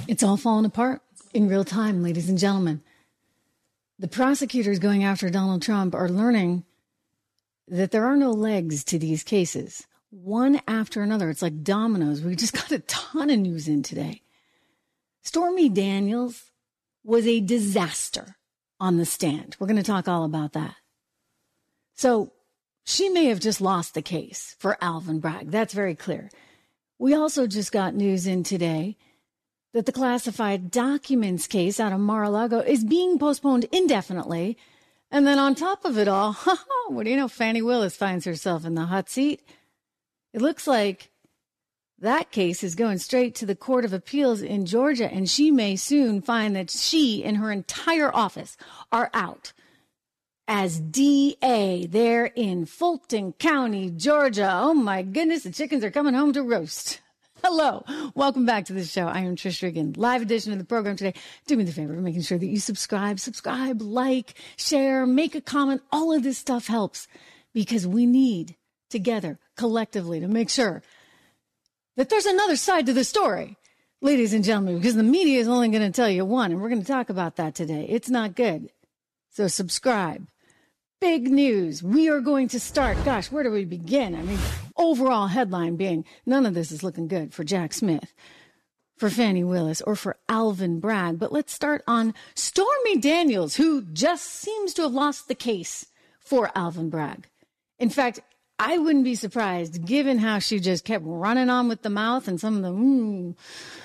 It's all falling apart in real time, ladies and gentlemen. The prosecutors going after Donald Trump are learning that there are no legs to these cases, one after another. It's like dominoes. We just got a ton of news in today. Stormy Daniels was a disaster on the stand. We're going to talk all about that. So she may have just lost the case for Alvin Bragg. That's very clear. We also just got news in today that the classified documents case out of Mar-a-Lago is being postponed indefinitely. And then on top of it all, what do you know? Fani Willis finds herself in the hot seat. It looks like that case is going straight to the Court of Appeals in Georgia, and she may soon find that she and her entire office are out as DA there in Fulton County, Georgia. Oh my goodness, the chickens are coming home to roast. Hello, welcome back to the show. I am Trish Regan. Live edition of the program today. Do me the favor of making sure that you subscribe, like, share, make a comment. All of this stuff helps because we need together collectively to make sure that there's another side to the story, ladies and gentlemen, because the media is only going to tell you one, and we're going to talk about that today. It's not good. So subscribe. Big news. We are going to start. Gosh, where do we begin? I mean, overall headline being none of this is looking good for Jack Smith, for Fani Willis, or for Alvin Bragg. But let's start on Stormy Daniels, who just seems to have lost the case for Alvin Bragg. In fact, I wouldn't be surprised, given how she just kept running on with the mouth and some of the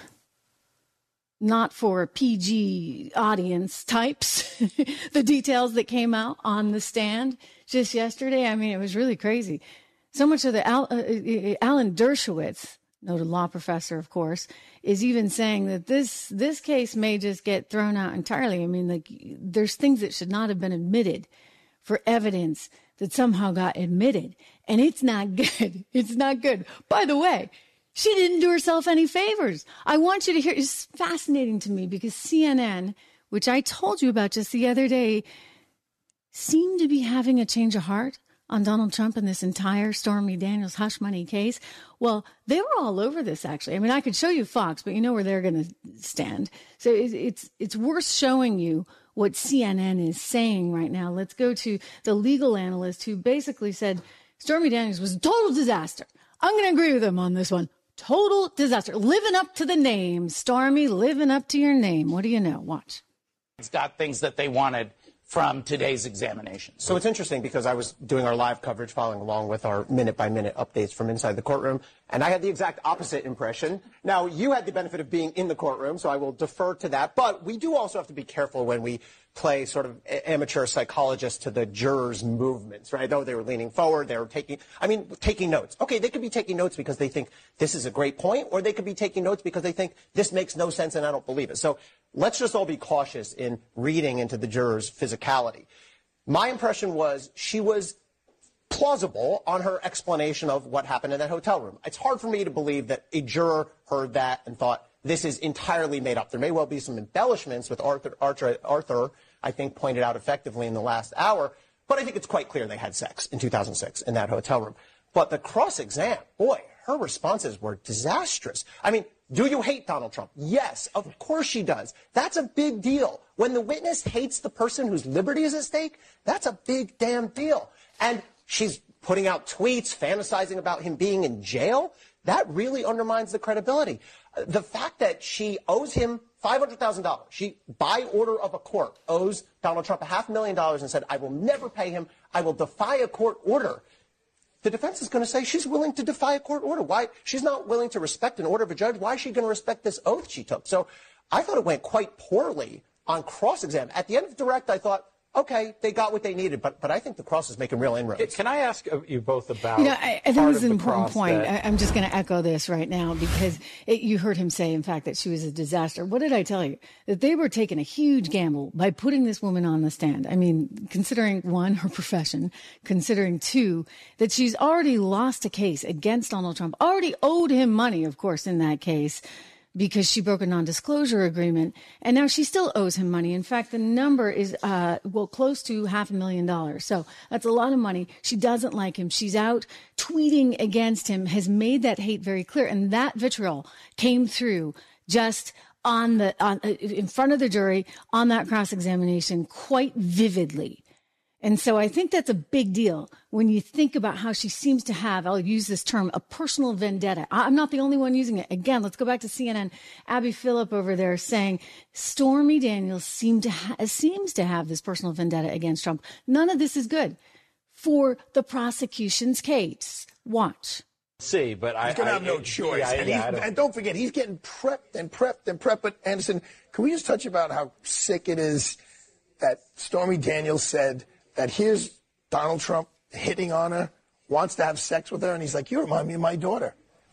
not for PG audience types, the details that came out on the stand just yesterday. I mean, it was really crazy. So much of the Alan Dershowitz, noted law professor, of course, is even saying that this case may just get thrown out entirely. I mean, like, there's things that should not have been admitted for evidence that somehow got admitted. And it's not good. It's not good. By the way, she didn't do herself any favors. I want you to hear. It's fascinating to me because CNN, which I told you about just the other day, seemed to be having a change of heart on Donald Trump and this entire Stormy Daniels hush money case. Well, they were all over this, actually. I mean, I could show you Fox, but you know where they're going to stand. So it's worth showing you what CNN is saying right now. Let's go to the legal analyst who basically said Stormy Daniels was a total disaster. I'm going to agree with him on this one. Total disaster. Living up to the name. Stormy, living up to your name. What do you know? Watch. It's got things that they wanted from today's examination. So it's interesting because I was doing our live coverage following along with our minute-by-minute updates from inside the courtroom, and I had the exact opposite impression. Now, you had the benefit of being in the courtroom, so I will defer to that. But we do also have to be careful when we play sort of amateur psychologist to the jurors' movements, right? Though they were leaning forward, they were taking notes. Okay, they could be taking notes because they think this is a great point, or they could be taking notes because they think this makes no sense and I don't believe it. So let's just all be cautious in reading into the jurors' physicality. My impression was she was plausible on her explanation of what happened in that hotel room. It's hard for me to believe that a juror heard that and thought this is entirely made up. There may well be some embellishments, with Arthur, I think, pointed out effectively in the last hour, but I think it's quite clear they had sex in 2006 in that hotel room. But the cross-exam, boy, her responses were disastrous. I mean, do you hate Donald Trump? Yes, of course she does. That's a big deal. When the witness hates the person whose liberty is at stake, that's a big damn deal. And she's putting out tweets, fantasizing about him being in jail. That really undermines the credibility. The fact that she owes him $500,000, she, by order of a court, owes Donald Trump $500,000 and said, I will never pay him. I will defy a court order. The defense is going to say she's willing to defy a court order. Why? She's not willing to respect an order of a judge. Why is she going to respect this oath she took? So I thought it went quite poorly on cross-exam. At the end of direct, I thought, okay, they got what they needed, but I think the cross is making real inroads. Can I ask you both about? You know, I think this is an important point. I'm just going to echo this right now because you heard him say, in fact, that she was a disaster. What did I tell you? That they were taking a huge gamble by putting this woman on the stand. I mean, considering, one, her profession, considering, two, that she's already lost a case against Donald Trump, already owed him money, of course, in that case, because she broke a non-disclosure agreement, and now she still owes him money. In fact, the number is, close to $500,000. So that's a lot of money. She doesn't like him. She's out tweeting against him, has made that hate very clear. And that vitriol came through just in front of the jury on that cross-examination quite vividly. And so I think that's a big deal when you think about how she seems to have, I'll use this term, a personal vendetta. I'm not the only one using it. Again, let's go back to CNN. Abby Phillip over there saying Stormy Daniels seems to have this personal vendetta against Trump. None of this is good for the prosecution's case. Watch. See, but he's going to have no choice. And don't forget, he's getting prepped and prepped and prepped. But Anderson, can we just touch about how sick it is that Stormy Daniels said that here's Donald Trump hitting on her, wants to have sex with her, and he's like, you remind me of my daughter.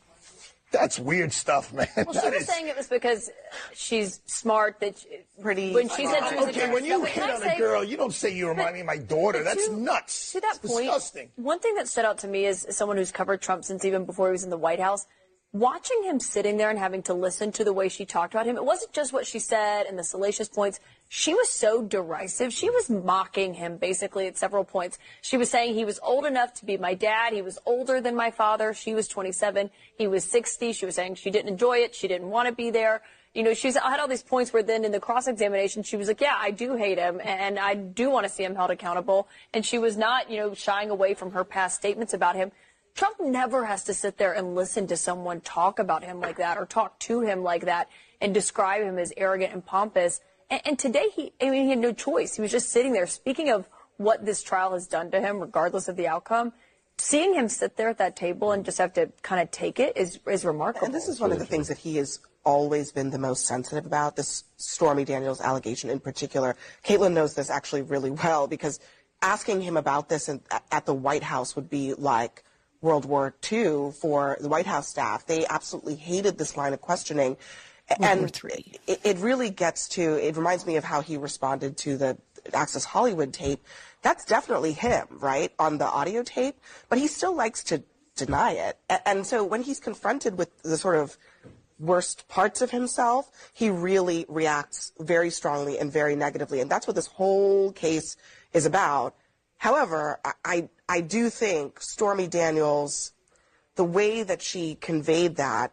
That's weird stuff, man. Well, she was saying it was because she's smart, pretty. When she said she was okay, when you hit on a girl, you don't say you remind me of my daughter. That's nuts. To that point, disgusting. One thing that stood out to me is someone who's covered Trump since even before he was in the White House. Watching him sitting there and having to listen to the way she talked about him, it wasn't just what she said and the salacious points. She was so derisive. She was mocking him basically at several points. She was saying he was old enough to be my dad. He was older than my father. She was 27. He was 60. She was saying she didn't enjoy it. She didn't want to be there. You know, she's had all these points where then in the cross-examination, she was like, yeah, I do hate him and I do want to see him held accountable. And she was not, shying away from her past statements about him. Trump never has to sit there and listen to someone talk about him like that or talk to him like that and describe him as arrogant and pompous. And today, he had no choice. He was just sitting there. Speaking of what this trial has done to him, regardless of the outcome, seeing him sit there at that table and just have to kind of take it is remarkable. And this is one of the things that he has always been the most sensitive about, this Stormy Daniels allegation in particular. Caitlin knows this actually really well because asking him about this at the White House would be like World War II for the White House staff. They absolutely hated this line of questioning. And it really gets to, it reminds me of how he responded to the Access Hollywood tape. That's definitely him, right, on the audio tape, but he still likes to deny it. And so when he's confronted with the sort of worst parts of himself, he really reacts very strongly and very negatively. And that's what this whole case is about. However, I do think Stormy Daniels, the way that she conveyed that,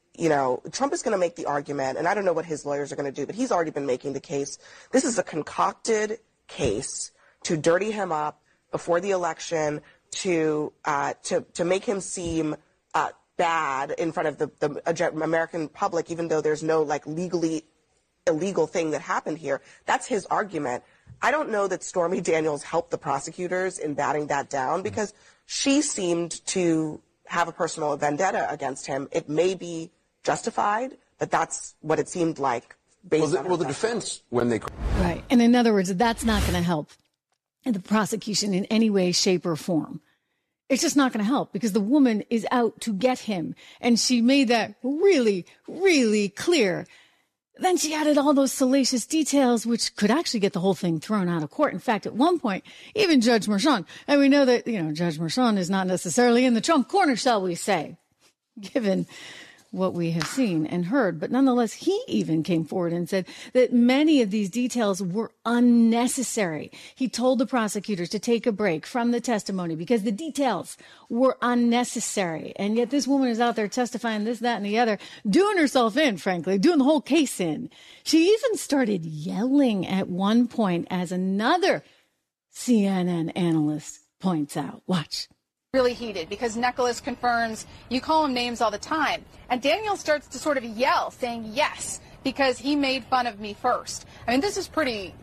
Trump is going to make the argument, and I don't know what his lawyers are going to do, but he's already been making the case. This is a concocted case to dirty him up before the election, to make him seem bad in front of the American public, even though there's no legally illegal thing that happened here. That's his argument. I don't know that Stormy Daniels helped the prosecutors in batting that down because she seemed to have a personal vendetta against him. It may be justified, but that's what it seemed like based on the defense, when they... Right. And in other words, that's not going to help the prosecution in any way, shape, or form. It's just not going to help because the woman is out to get him. And she made that really, really clear. Then she added all those salacious details, which could actually get the whole thing thrown out of court. In fact, at one point, even Judge Merchan, and we know that, Judge Merchan is not necessarily in the Trump corner, shall we say, given what we have seen and heard. But nonetheless, he even came forward and said that many of these details were unnecessary. He told the prosecutors to take a break from the testimony because the details were unnecessary. And yet this woman is out there testifying this, that, and the other, doing herself in, frankly, doing the whole case in. She even started yelling at one point as another CNN analyst points out. Watch. Really heated because Nicholas confirms you call him names all the time. And Daniel starts to sort of yell, saying yes, because he made fun of me first. I mean, this is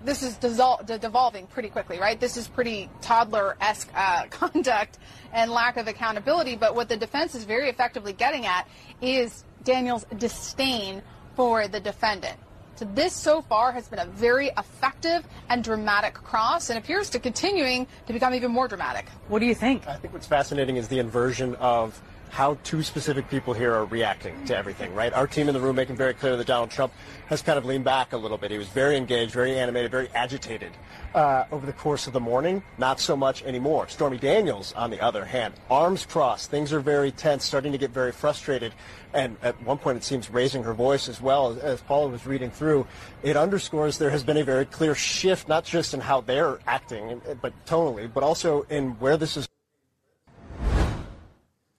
devolving pretty quickly, right? This is pretty toddler-esque conduct and lack of accountability. But what the defense is very effectively getting at is Daniel's disdain for the defendant. So this so far has been a very effective and dramatic cross and appears to continuing to become even more dramatic. What do you think? I think what's fascinating is the inversion of how two specific people here are reacting to everything, right? Our team in the room making very clear that Donald Trump has kind of leaned back a little bit. He was very engaged, very animated, very agitated over the course of the morning. Not so much anymore. Stormy Daniels, on the other hand, arms crossed. Things are very tense, starting to get very frustrated. And at one point, it seems raising her voice as well. As Paula was reading through, it underscores there has been a very clear shift, not just in how they're acting, but tonally, but also in where this is.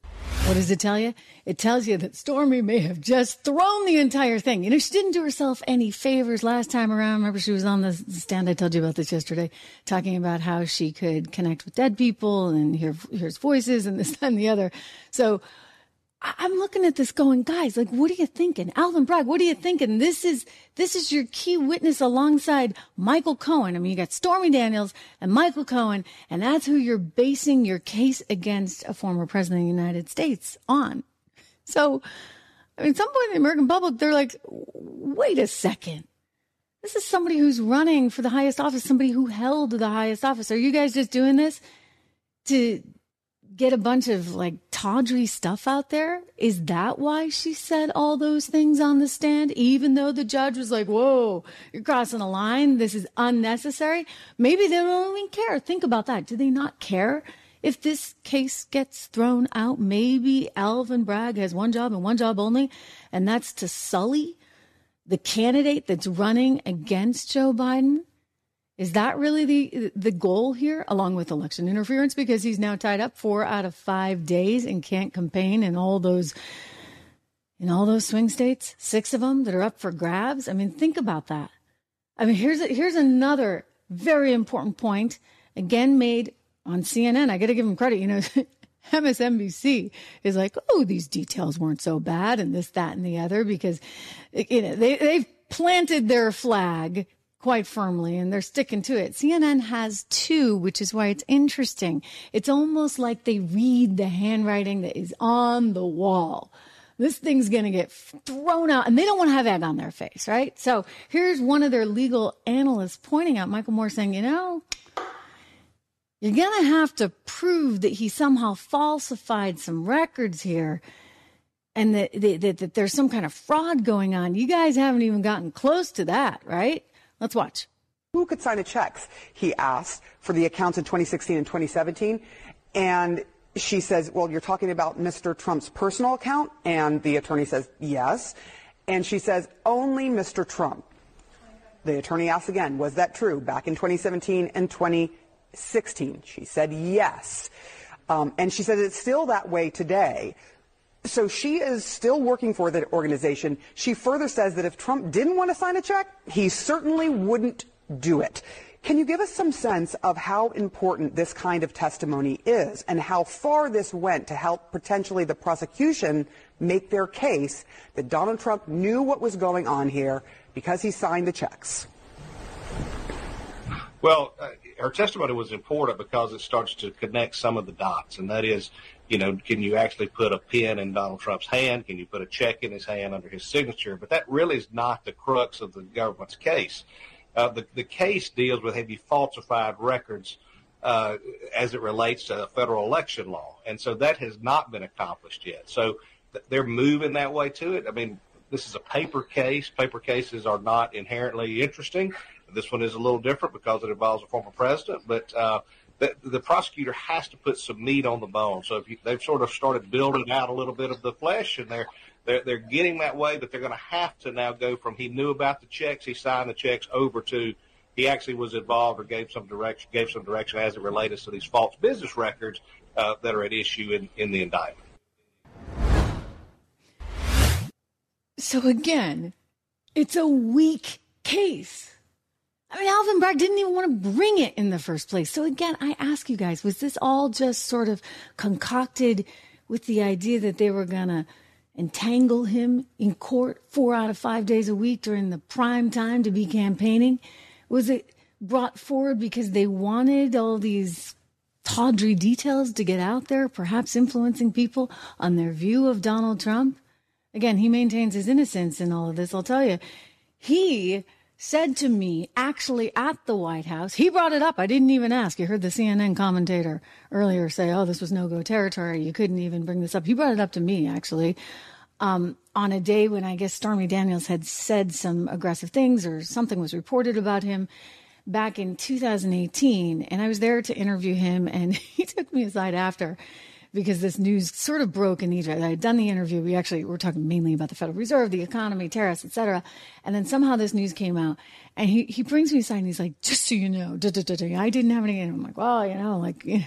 What does it tell you? It tells you that Stormy may have just thrown the entire thing. You know, she didn't do herself any favors last time around. Remember, she was on the stand. I told you about this yesterday, talking about how she could connect with dead people and hears voices and this, that, and the other. So I'm looking at this going, guys, like, what are you thinking? Alvin Bragg, what are you thinking? This is your key witness alongside Michael Cohen. I mean, you got Stormy Daniels and Michael Cohen, and that's who you're basing your case against a former president of the United States on. So, I mean, some point in the American public, they're like, wait a second. This is somebody who's running for the highest office, somebody who held the highest office. Are you guys just doing this to get a bunch of like tawdry stuff out there? Is that why she said all those things on the stand, even though the judge was like, whoa, you're crossing a line, this is unnecessary? Maybe they don't even care. Think about that. Do they not care if this case gets thrown out? Maybe Alvin Bragg has one job and one job only, and that's to sully the candidate that's running against Joe Biden. Is that really the goal here, along with election interference, because he's now tied up 4 out of 5 days and can't campaign in all those swing states, 6 of them that are up for grabs? I mean, think about that. I mean, here's another very important point, again made on CNN. I got to give them credit. You know, MSNBC is like, oh, these details weren't so bad, and this, that, and the other, because they've planted their flag quite firmly, and they're sticking to it. CNN has too, which is why it's interesting. It's almost like they read the handwriting that is on the wall. This thing's going to get thrown out, and they don't want to have egg on their face, right? So here's one of their legal analysts pointing out, Michael Moore, saying, you know, you're going to have to prove that he somehow falsified some records here and that there's some kind of fraud going on. You guys haven't even gotten close to that, right? Let's watch. Who could sign the checks, he asked, for the accounts in 2016 and 2017. And she says, well, you're talking about Mr. Trump's personal account? And the attorney says, yes. And she says, only Mr. Trump. The attorney asks again, was that true back in 2017 and 2016? She said, yes. And she says it's still that way today. So she is still working for the organization. She further says that if Trump didn't want to sign a check, he certainly wouldn't do it. Can you give us some sense of how important this kind of testimony is and how far this went to help potentially the prosecution make their case that Donald Trump knew what was going on here because he signed the checks? Well, her testimony was important because it starts to connect some of the dots, and that is, you know, can you actually put a pen in Donald Trump's hand? Can you put a check in his hand under his signature? But that really is not the crux of the government's case. The case deals with, have you falsified records as it relates to federal election law? And so that has not been accomplished yet. So they're moving that way to it. I mean, this is a paper case. Paper cases are not inherently interesting. This one is a little different because it involves a former president, but the prosecutor has to put some meat on the bone. So they've sort of started building out a little bit of the flesh, and they're getting that way, but they're going to have to now go from he knew about the checks, he signed the checks, over to he actually was involved or gave some direction as it related to these false business records that are at issue in the indictment. So again, it's a weak case. I mean, Alvin Bragg didn't even want to bring it in the first place. So again, I ask you guys, was this all just sort of concocted with the idea that they were going to entangle him in court 4 out of 5 days a week during the prime time to be campaigning? Was it brought forward because they wanted all these tawdry details to get out there, perhaps influencing people on their view of Donald Trump? Again, he maintains his innocence in all of this. I'll tell you, he said to me, actually at the White House, he brought it up. I didn't even ask. You heard the CNN commentator earlier say, oh, this was no-go territory. You couldn't even bring this up. He brought it up to me, actually, on a day when I guess Stormy Daniels had said some aggressive things or something was reported about him back in 2018. And I was there to interview him, and he took me aside after because this news sort of broke in Egypt. I had done the interview. We were talking mainly about the Federal Reserve, the economy, tariffs, et cetera. And then somehow this news came out, and he brings me aside and he's like, just so you know, I didn't have any. And I'm like, well, you know, like,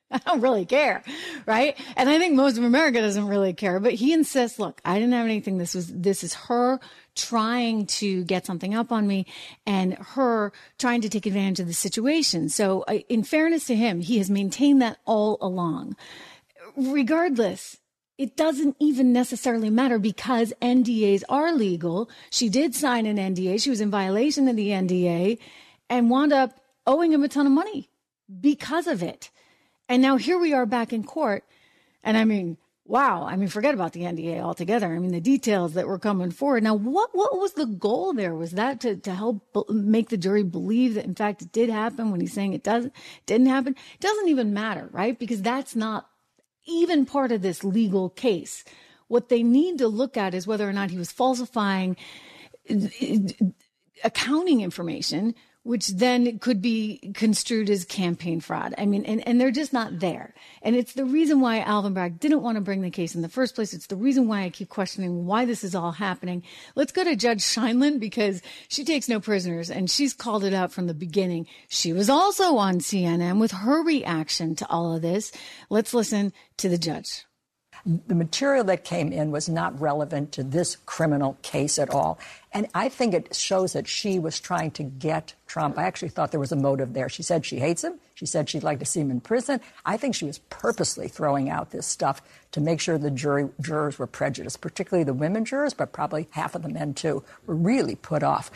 I don't really care, right? And I think most of America doesn't really care. But he insists, look, I didn't have anything. This is her trying to get something up on me and her trying to take advantage of the situation. So in fairness to him, he has maintained that all along. Regardless, it doesn't even necessarily matter because NDAs are legal. She did sign an NDA. She was in violation of the NDA and wound up owing him a ton of money because of it. And now here we are back in court. And I mean, wow. I mean, forget about the NDA altogether. I mean, the details that were coming forward. Now, what was the goal there? Was that to help make the jury believe that, in fact, it did happen when he's saying it didn't happen? It doesn't even matter, right? Because that's not even part of this legal case. What they need to look at is whether or not he was falsifying accounting information, which then could be construed as campaign fraud. I mean, and they're just not there. And it's the reason why Alvin Bragg didn't want to bring the case in the first place. It's the reason why I keep questioning why this is all happening. Let's go to Judge Scheindlin because she takes no prisoners and she's called it out from the beginning. She was also on CNN with her reaction to all of this. Let's listen to the judge. The material that came in was not relevant to this criminal case at all. And I think it shows that she was trying to get Trump. I actually thought there was a motive there. She said she hates him. She said she'd like to see him in prison. I think she was purposely throwing out this stuff to make sure the jurors were prejudiced, particularly the women jurors, but probably half of the men, too, were really put off.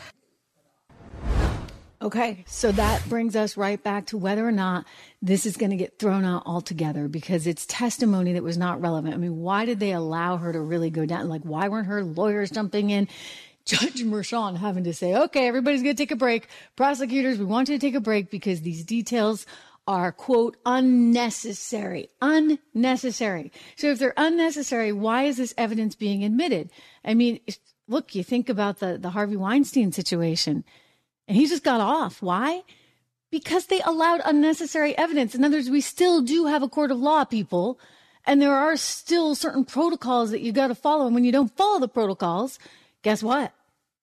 Okay, so that brings us right back to whether or not this is going to get thrown out altogether because it's testimony that was not relevant. I mean, why did they allow her to really go down? Like, why weren't her lawyers jumping in? Judge Merchan having to say, okay, everybody's going to take a break. Prosecutors, we want you to take a break because these details are, quote, unnecessary. Unnecessary. So if they're unnecessary, why is this evidence being admitted? I mean, look, you think about the Harvey Weinstein situation. And he just got off. Why? Because they allowed unnecessary evidence. In other words, we still do have a court of law, people. And there are still certain protocols that you got to follow. And when you don't follow the protocols, guess what?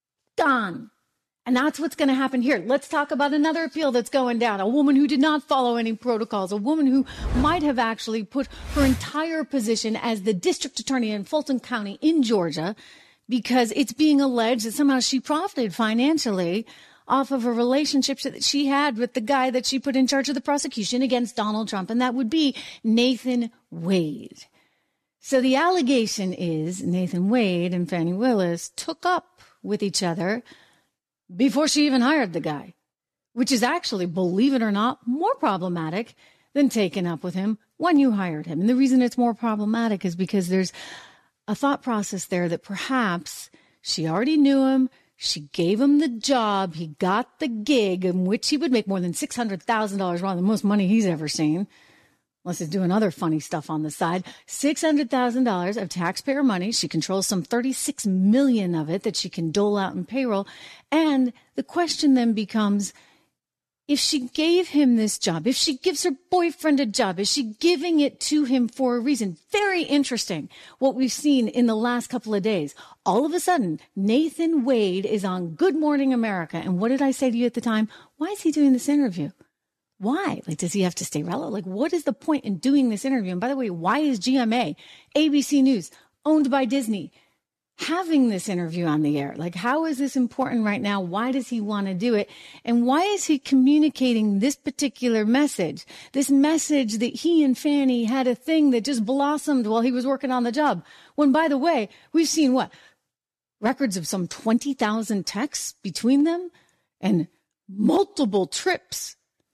Gone. And that's what's going to happen here. Let's talk about another appeal that's going down. A woman who did not follow any protocols. A woman who might have actually put her entire position as the district attorney in Fulton County in Georgia because it's being alleged that somehow she profited financially off of a relationship that she had with the guy that she put in charge of the prosecution against Donald Trump, and that would be Nathan Wade. So the allegation is Nathan Wade and Fani Willis took up with each other before she even hired the guy, which is actually, believe it or not, more problematic than taking up with him when you hired him. And the reason it's more problematic is because there's a thought process there that perhaps she already knew him. She gave him the job. He got the gig in which he would make more than $600,000, one of the most money he's ever seen, unless he's doing other funny stuff on the side. $600,000 of taxpayer money. She controls some $36 million of it that she can dole out in payroll. And the question then becomes, if she gave him this job, if she gives her boyfriend a job, is she giving it to him for a reason? Very interesting what we've seen in the last couple of days. All of a sudden, Nathan Wade is on Good Morning America. And what did I say to you at the time? Why is he doing this interview? Why? Like, does he have to stay relevant? Like, what is the point in doing this interview? And by the way, why is GMA, ABC News, owned by Disney, having this interview on the air? Like, how is this important right now? Why does he want to do it? And why is he communicating this particular message? This message that he and Fani had a thing that just blossomed while he was working on the job. When, by the way, we've seen what? Records of some 20,000 texts between them and multiple trips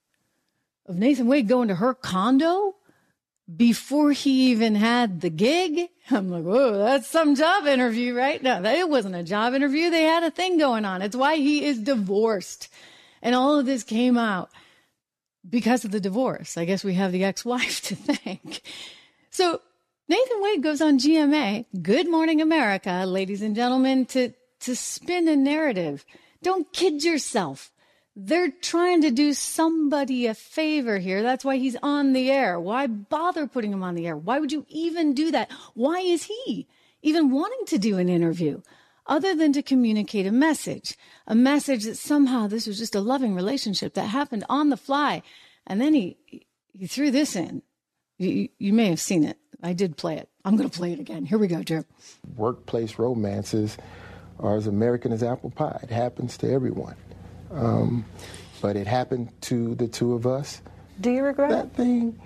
of Nathan Wade going to her condo before he even had the gig. I'm like, whoa, that's some job interview, right? No, it wasn't a job interview. They had a thing going on. It's why he is divorced. And all of this came out because of the divorce. I guess we have the ex-wife to thank. So Nathan Wade goes on GMA, Good Morning America, ladies and gentlemen, to spin a narrative. Don't kid yourself. They're trying to do somebody a favor here. That's why he's on the air. Why bother putting him on the air? Why would you even do that? Why is he even wanting to do an interview other than to communicate a message that somehow this was just a loving relationship that happened on the fly? And then he threw this in. You may have seen it. I did play it. I'm going to play it again. Here we go, Drew. Workplace romances are as American as apple pie. It happens to everyone. But it happened to the two of us. Do you regret that thing?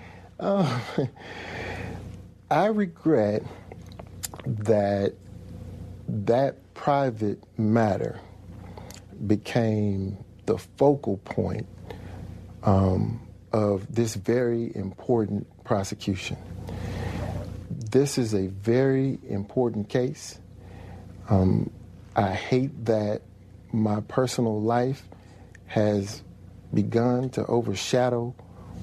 I regret that private matter became the focal point of this very important prosecution. This is a very important case. I hate that my personal life has begun to overshadow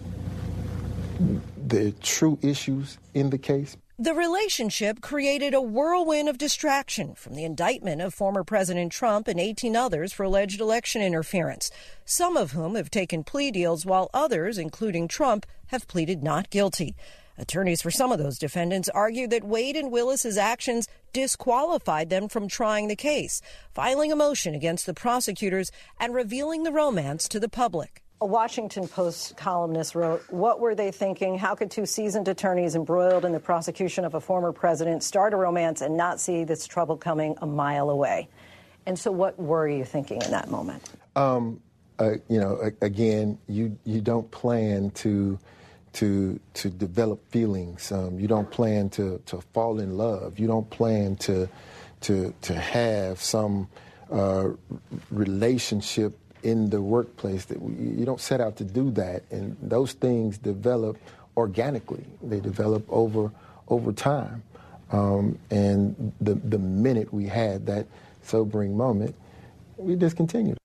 the true issues in the case. The relationship created a whirlwind of distraction from the indictment of former President Trump and 18 others for alleged election interference, some of whom have taken plea deals while others, including Trump, have pleaded not guilty. Attorneys for some of those defendants argue that Wade and Willis's actions disqualified them from trying the case, filing a motion against the prosecutors and revealing the romance to the public. A Washington Post columnist wrote, "What were they thinking? How could two seasoned attorneys embroiled in the prosecution of a former president start a romance and not see this trouble coming a mile away?" And so what were you thinking in that moment? Again, you don't plan to develop feelings. You don't plan to fall in love. You don't plan to have some relationship in the workplace. That you don't set out to do that, and those things develop organically. They develop over time. And the minute we had that sobering moment, we discontinued.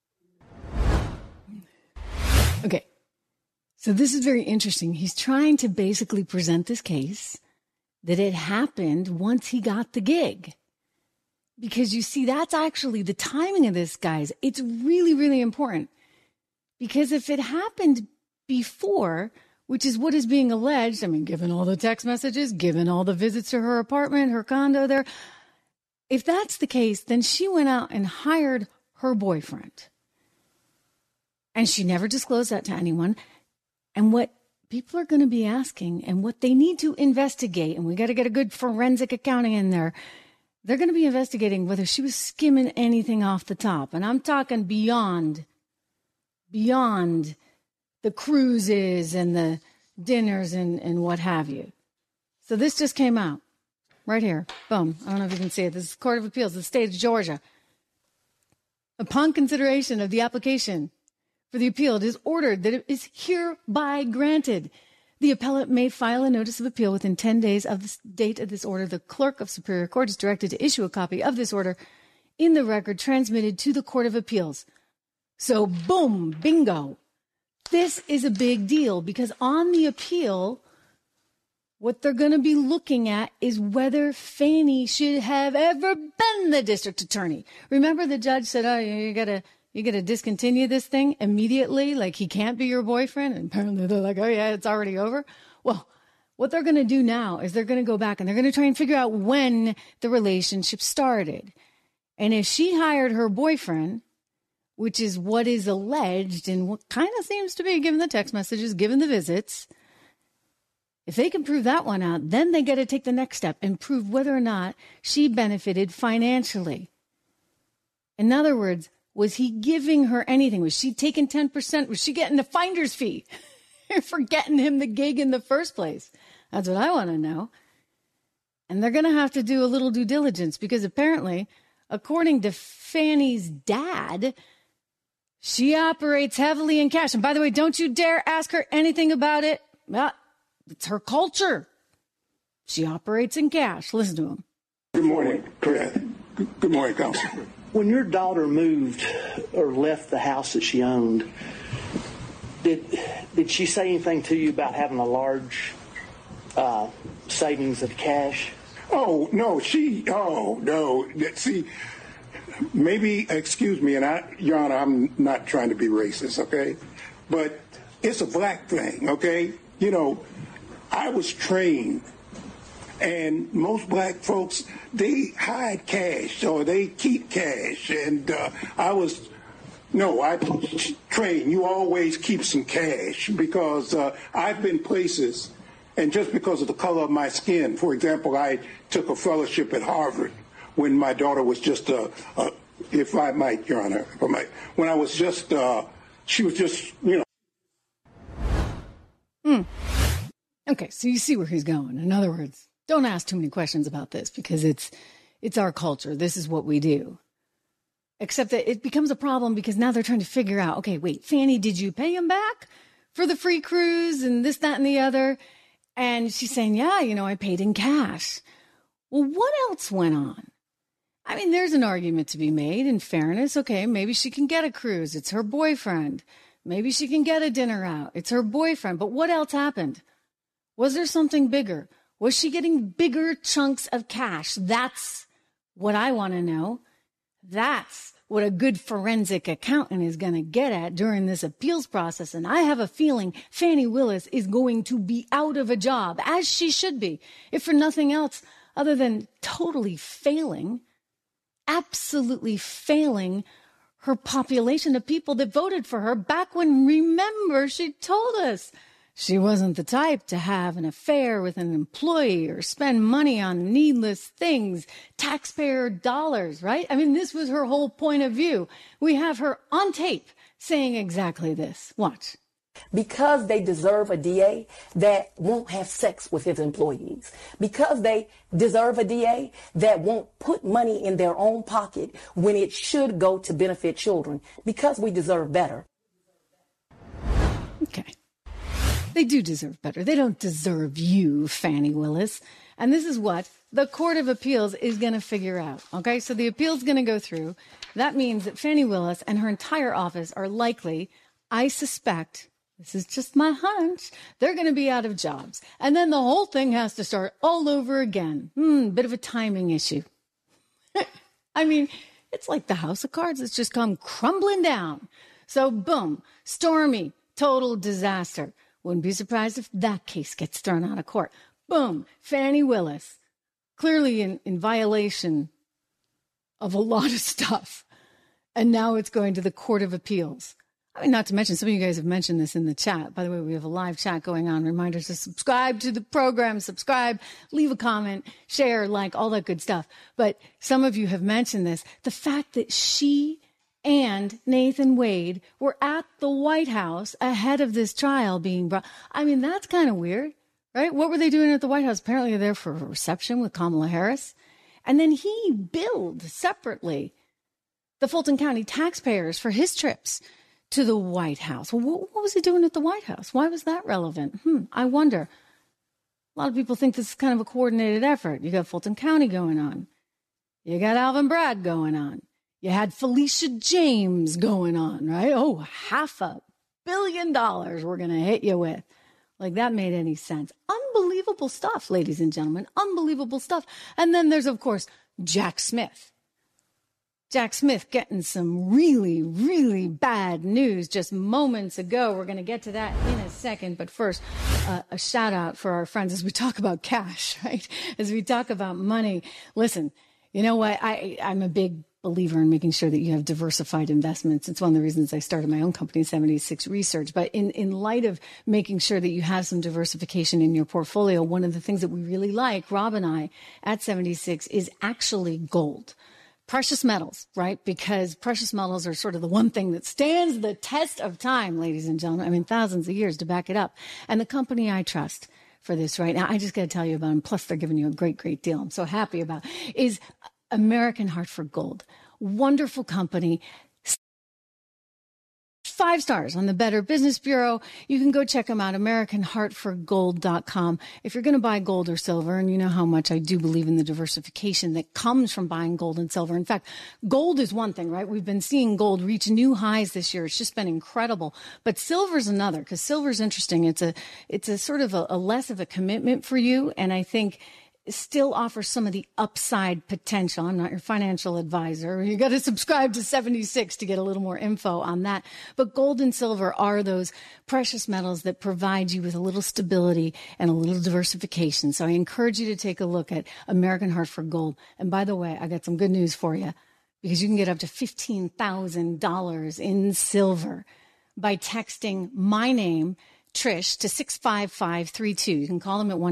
Okay. So this is very interesting. He's trying to basically present this case that it happened once he got the gig. Because you see, that's actually the timing of this, guys. It's really, really important. Because if it happened before, which is what is being alleged, I mean, given all the text messages, given all the visits to her apartment, her condo there, if that's the case, then she went out and hired her boyfriend. And she never disclosed that to anyone. And what people are going to be asking and what they need to investigate, and we got to get a good forensic accounting in there, they're going to be investigating whether she was skimming anything off the top. And I'm talking beyond the cruises and the dinners and what have you. So this just came out right here. Boom. I don't know if you can see it. This is Court of Appeals, the state of Georgia. Upon consideration of the application for the appeal, it is ordered that it is hereby granted. The appellant may file a notice of appeal within 10 days of the date of this order. The clerk of Superior Court is directed to issue a copy of this order in the record transmitted to the Court of Appeals. So, boom, bingo. This is a big deal because on the appeal, what they're going to be looking at is whether Fani should have ever been the district attorney. Remember the judge said, oh, you got to discontinue this thing immediately, like he can't be your boyfriend. And apparently they're like, oh yeah, it's already over. Well, what they're going to do now is they're going to go back and they're going to try and figure out when the relationship started. And if she hired her boyfriend, which is what is alleged and what kind of seems to be, given the text messages, given the visits, if they can prove that one out, then they got to take the next step and prove whether or not she benefited financially. In other words, was he giving her anything? Was she taking 10%? Was she getting the finder's fee for getting him the gig in the first place? That's what I want to know. And they're going to have to do a little due diligence because apparently, according to Fani's dad, she operates heavily in cash. And by the way, don't you dare ask her anything about it. Well, it's her culture. She operates in cash. Listen to him. Good morning, Chris. Good morning, Counsel. When your daughter moved or left the house that she owned, did she say anything to you about having a large savings of cash? Oh, no, no. See, maybe, excuse me, and Your Honor, I'm not trying to be racist, okay? But it's a black thing, okay? You know, I was trained, and most black folks, they hide cash or they keep cash. And I trained, you always keep some cash because I've been places And just because of the color of my skin, for example, I took a fellowship at Harvard when my daughter was just if I might, Your Honor, if I might, when I was just, she was just, Okay, so you see where he's going. In other words, don't ask too many questions about this because it's our culture. This is what we do. Except that it becomes a problem because now they're trying to figure out, okay, wait, Fannie, did you pay him back for the free cruise and this, that, and the other? And she's saying, yeah, I paid in cash. Well, what else went on? I mean, there's an argument to be made in fairness. Okay, maybe she can get a cruise. It's her boyfriend. Maybe she can get a dinner out. It's her boyfriend. But what else happened? Was there something bigger? Was she getting bigger chunks of cash? That's what I want to know. That's what a good forensic accountant is going to get at during this appeals process. And I have a feeling Fannie Willis is going to be out of a job, as she should be, if for nothing else other than totally failing, absolutely failing her population of people that voted for her back when, remember, she told us she wasn't the type to have an affair with an employee or spend money on needless things, taxpayer dollars, right? I mean, this was her whole point of view. We have her on tape saying exactly this. Watch. Because they deserve a DA that won't have sex with his employees. Because they deserve a DA that won't put money in their own pocket when it should go to benefit children. Because we deserve better. Okay. They do deserve better. They don't deserve you, Fannie Willis. And this is what the Court of Appeals is going to figure out. Okay, so the appeal is going to go through. That means that Fannie Willis and her entire office are likely, I suspect, this is just my hunch, they're going to be out of jobs. And then the whole thing has to start all over again. Bit of a timing issue. I mean, it's like the house of cards that's just come crumbling down. So boom, Stormy, total disaster. Wouldn't be surprised if that case gets thrown out of court. Boom, Fannie Willis, clearly in violation of a lot of stuff. And now it's going to the Court of Appeals. I mean, not to mention, some of you guys have mentioned this in the chat. By the way, we have a live chat going on. Reminders to subscribe to the program, subscribe, leave a comment, share, like, all that good stuff. But some of you have mentioned this. The fact that she and Nathan Wade were at the White House ahead of this trial being brought. I mean, that's kind of weird, right? What were they doing at the White House? Apparently they're there for a reception with Kamala Harris. And then he billed separately the Fulton County taxpayers for his trips to the White House. Well, what was he doing at the White House? Why was that relevant? I wonder. A lot of people think this is kind of a coordinated effort. You got Fulton County going on. You got Alvin Bragg going on. You had Felicia James going on, right? Oh, $500 million we're going to hit you with. Like, that made any sense. Unbelievable stuff, ladies and gentlemen. Unbelievable stuff. And then there's, of course, Jack Smith. Jack Smith getting some really, really bad news just moments ago. We're going to get to that in a second. But first, a shout out for our friends as we talk about cash, right? As we talk about money. Listen, you know what? I'm a big believer in making sure that you have diversified investments. It's one of the reasons I started my own company, 76 Research. But in light of making sure that you have some diversification in your portfolio, one of the things that we really like, Rob and I at 76, is actually gold. Precious metals, right? Because precious metals are sort of the one thing that stands the test of time, ladies and gentlemen. I mean, thousands of years to back it up. And the company I trust for this right now, I just got to tell you about them. Plus, they're giving you a great, great deal. I'm so happy about is American Hartford Gold. Wonderful company. 5 stars on the Better Business Bureau. You can go check them out, AmericanHartfordGold.com. If you're going to buy gold or silver, and you know how much I do believe in the diversification that comes from buying gold and silver. In fact, gold is one thing, right? We've been seeing gold reach new highs this year. It's just been incredible. But silver's another, because silver's interesting. It's a sort of a less of a commitment for you, and I think still offers some of the upside potential. I'm not your financial advisor. You got to subscribe to 76 to get a little more info on that. But gold and silver are those precious metals that provide you with a little stability and a little diversification. So I encourage you to take a look at American Hartford Gold. And by the way, I got some good news for you, because you can get up to $15,000 in silver by texting my name Trish to 65532. You can call them at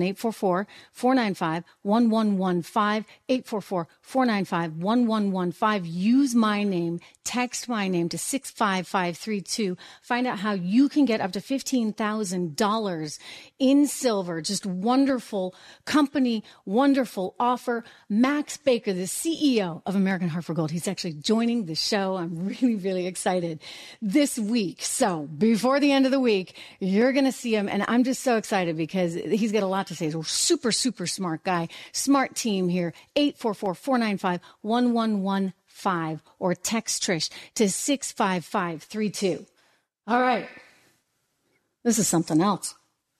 1-844-495-1115, 844-495-1115. Use my name, text my name to 65532. Find out how you can get up to $15,000 in silver. Just wonderful company, wonderful offer. Max Baker, the CEO of American Heart for Gold, he's actually joining the show. I'm really, really excited this week. So before the end of the week, you're going to see him. And I'm just so excited because he's got a lot to say. He's a super, super smart guy. Smart team here. 844-495-1115 or text Trish to 65532. All right. This is something else.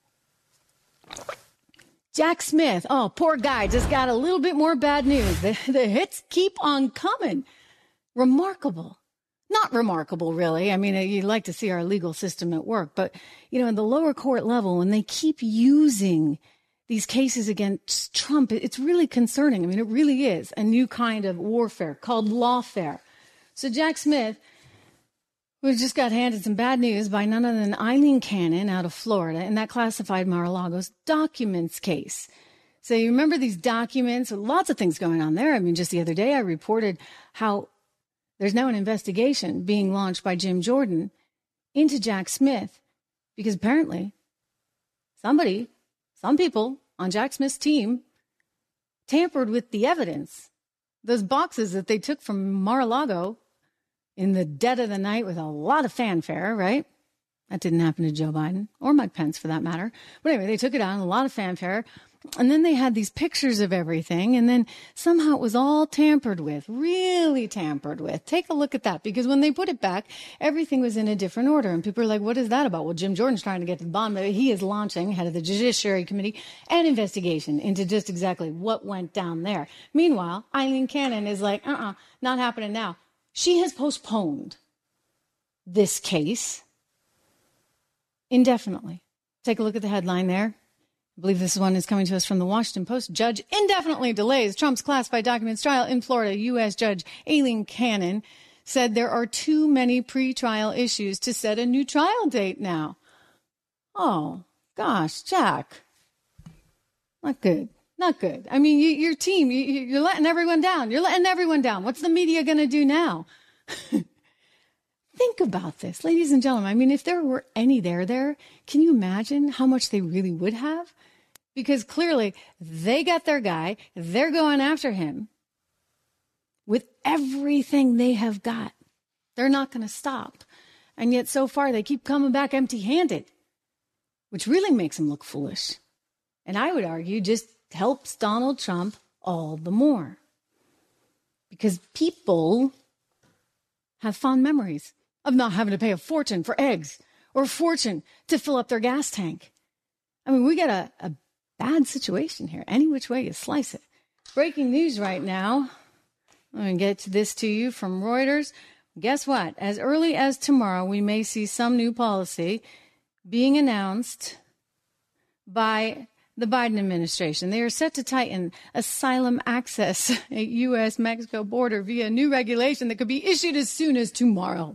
Jack Smith. Oh, poor guy. Just got a little bit more bad news. The hits keep on coming. Remarkable. Not remarkable, really. I mean, you'd like to see our legal system at work. But, in the lower court level, when they keep using these cases against Trump, it's really concerning. I mean, it really is a new kind of warfare called lawfare. So Jack Smith, who just got handed some bad news by none other than Eileen Cannon out of Florida in that classified Mar-a-Lago's documents case. So you remember these documents, lots of things going on there. I mean, just the other day I reported how there's now an investigation being launched by Jim Jordan into Jack Smith because apparently some people on Jack Smith's team tampered with the evidence. Those boxes that they took from Mar-a-Lago in the dead of the night with a lot of fanfare, right? That didn't happen to Joe Biden or Mike Pence for that matter. But anyway, they took it out in a lot of fanfare. And then they had these pictures of everything. And then somehow it was all tampered with, really tampered with. Take a look at that, because when they put it back, everything was in a different order. And people are like, what is that about? Well, Jim Jordan's trying to get to the bottom of it. He is launching, head of the Judiciary Committee, an investigation into just exactly what went down there. Meanwhile, Eileen Cannon is like, not happening now. She has postponed this case indefinitely. Take a look at the headline there. I believe this one is coming to us from the Washington Post. Judge indefinitely delays Trump's classified documents trial in Florida. U.S. Judge Eileen Cannon said there are too many pretrial issues to set a new trial date now. Oh, gosh, Jack. Not good. Not good. I mean, your team, you're letting everyone down. You're letting everyone down. What's the media going to do now? Think about this, ladies and gentlemen. I mean, if there were any there, can you imagine how much they really would have? Because clearly they got their guy. They're going after him with everything they have got. They're not going to stop. And yet so far they keep coming back empty-handed, which really makes them look foolish. And I would argue just helps Donald Trump all the more. Because people have fond memories of not having to pay a fortune for eggs or a fortune to fill up their gas tank. I mean, we got a bad situation here, any which way you slice it. Breaking news right now. Let me get this to you from Reuters. Guess what? As early as tomorrow, we may see some new policy being announced by the Biden administration. They are set to tighten asylum access at U.S.-Mexico border via new regulation that could be issued as soon as tomorrow.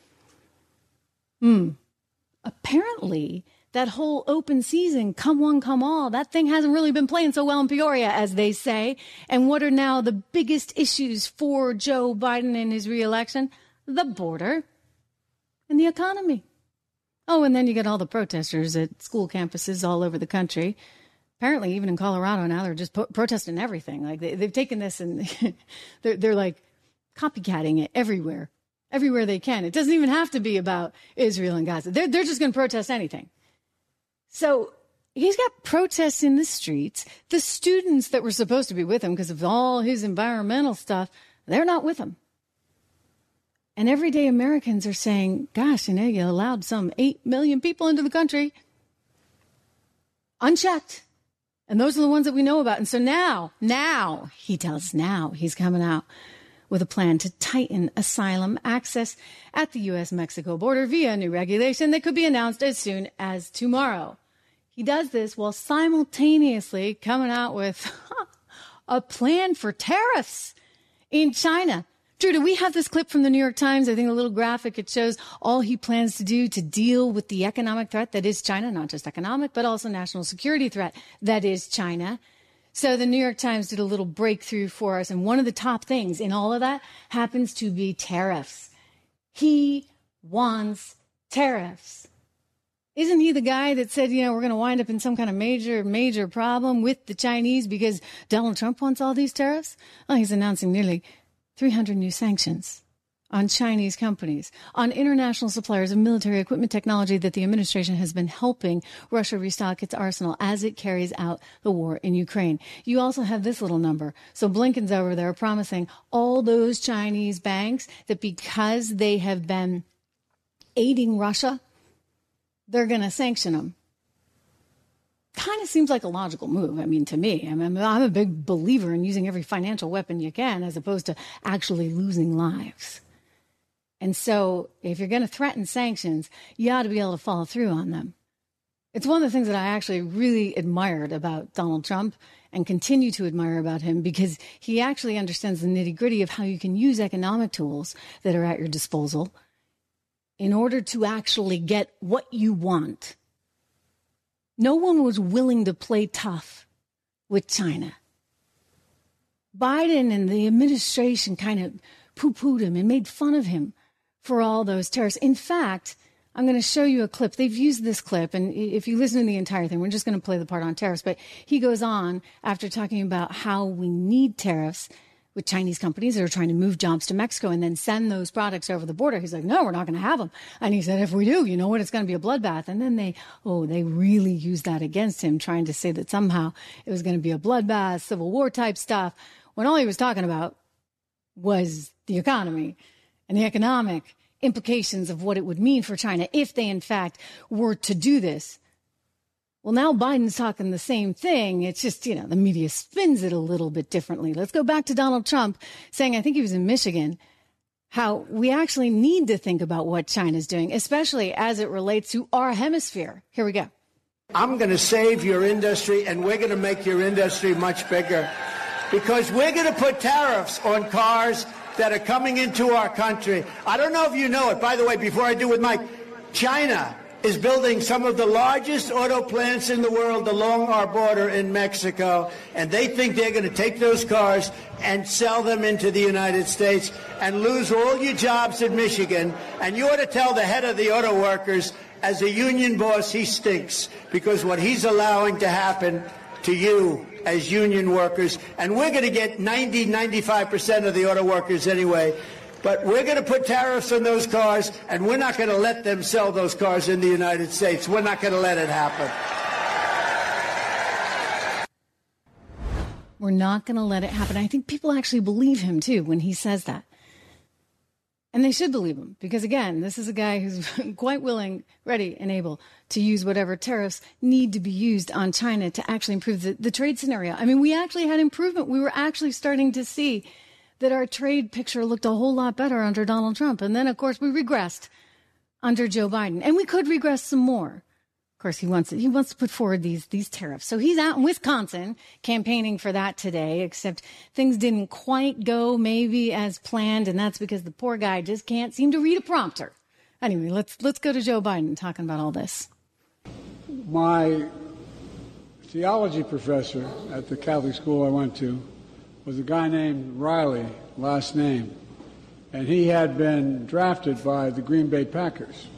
Apparently, that whole open season, come one, come all, that thing hasn't really been playing so well in Peoria, as they say. And what are now the biggest issues for Joe Biden in his reelection? The border and the economy. Oh, and then you get all the protesters at school campuses all over the country. Apparently, even in Colorado now, they're just protesting everything. Like they've taken this and they're like copycatting it everywhere they can. It doesn't even have to be about Israel and Gaza. They're just going to protest anything. So he's got protests in the streets. The students that were supposed to be with him because of all his environmental stuff, they're not with him. And everyday Americans are saying, gosh, you allowed some 8 million people into the country unchecked. And those are the ones that we know about. And so now he's coming out with a plan to tighten asylum access at the U.S.-Mexico border via a new regulation that could be announced as soon as tomorrow. He does this while simultaneously coming out with a plan for tariffs in China Drew, do we have this clip from the New York Times? I think a little graphic. It shows all he plans to do to deal with the economic threat that is China, not just economic, but also national security threat that is China. So the New York Times did a little breakthrough for us. And one of the top things in all of that happens to be tariffs. He wants tariffs. Isn't he the guy that said, we're going to wind up in some kind of major problem with the Chinese because Donald Trump wants all these tariffs? Well, he's announcing nearly 300 new sanctions on Chinese companies, on international suppliers of military equipment technology that the administration has been helping Russia restock its arsenal as it carries out the war in Ukraine. You also have this little number. So Blinken's over there promising all those Chinese banks that because they have been aiding Russia, they're going to sanction them. Kind of seems like a logical move. I mean, to me, I'm a big believer in using every financial weapon you can as opposed to actually losing lives. And so if you're going to threaten sanctions, you ought to be able to follow through on them. It's one of the things that I actually really admired about Donald Trump and continue to admire about him because he actually understands the nitty-gritty of how you can use economic tools that are at your disposal in order to actually get what you want. No one was willing to play tough with China. Biden and the administration kind of poo-pooed him and made fun of him for all those tariffs. In fact, I'm going to show you a clip. They've used this clip, and if you listen to the entire thing, we're just going to play the part on tariffs. But he goes on after talking about how we need tariffs with Chinese companies that are trying to move jobs to Mexico and then send those products over the border. He's like, no, we're not going to have them. And he said, if we do, you know what? It's going to be a bloodbath. And then they really used that against him, trying to say that somehow it was going to be a bloodbath, Civil War type stuff, when all he was talking about was the economy and the economic implications of what it would mean for China if they, in fact, were to do this. Well, now Biden's talking the same thing. It's just, the media spins it a little bit differently. Let's go back to Donald Trump saying, I think he was in Michigan, how we actually need to think about what China's doing, especially as it relates to our hemisphere. Here we go. I'm going to save your industry, and we're going to make your industry much bigger because we're going to put tariffs on cars that are coming into our country. I don't know if you know it. By the way, before I do with Mike, China is building some of the largest auto plants in the world along our border in Mexico, and they think they're going to take those cars and sell them into the United States and lose all your jobs in Michigan. And you ought to tell the head of the auto workers, as a union boss, he stinks, because what he's allowing to happen to you as union workers, and we're going to get 95% of the auto workers anyway, but we're going to put tariffs on those cars, and we're not going to let them sell those cars in the United States. We're not going to let it happen. We're not going to let it happen. I think people actually believe him, too, when he says that. And they should believe him because, again, this is a guy who's quite willing, ready, and able to use whatever tariffs need to be used on China to actually improve the trade scenario. I mean, we actually had improvement. We were actually starting to see that our trade picture looked a whole lot better under Donald Trump. And then, of course, we regressed under Joe Biden. And we could regress some more. Of course, he wants to put forward these tariffs. So he's out in Wisconsin campaigning for that today, except things didn't quite go maybe as planned. And that's because the poor guy just can't seem to read a prompter. Anyway, let's go to Joe Biden talking about all this. My theology professor at the Catholic school I went to was a guy named Riley, last name, and he had been drafted by the Green Bay Packers.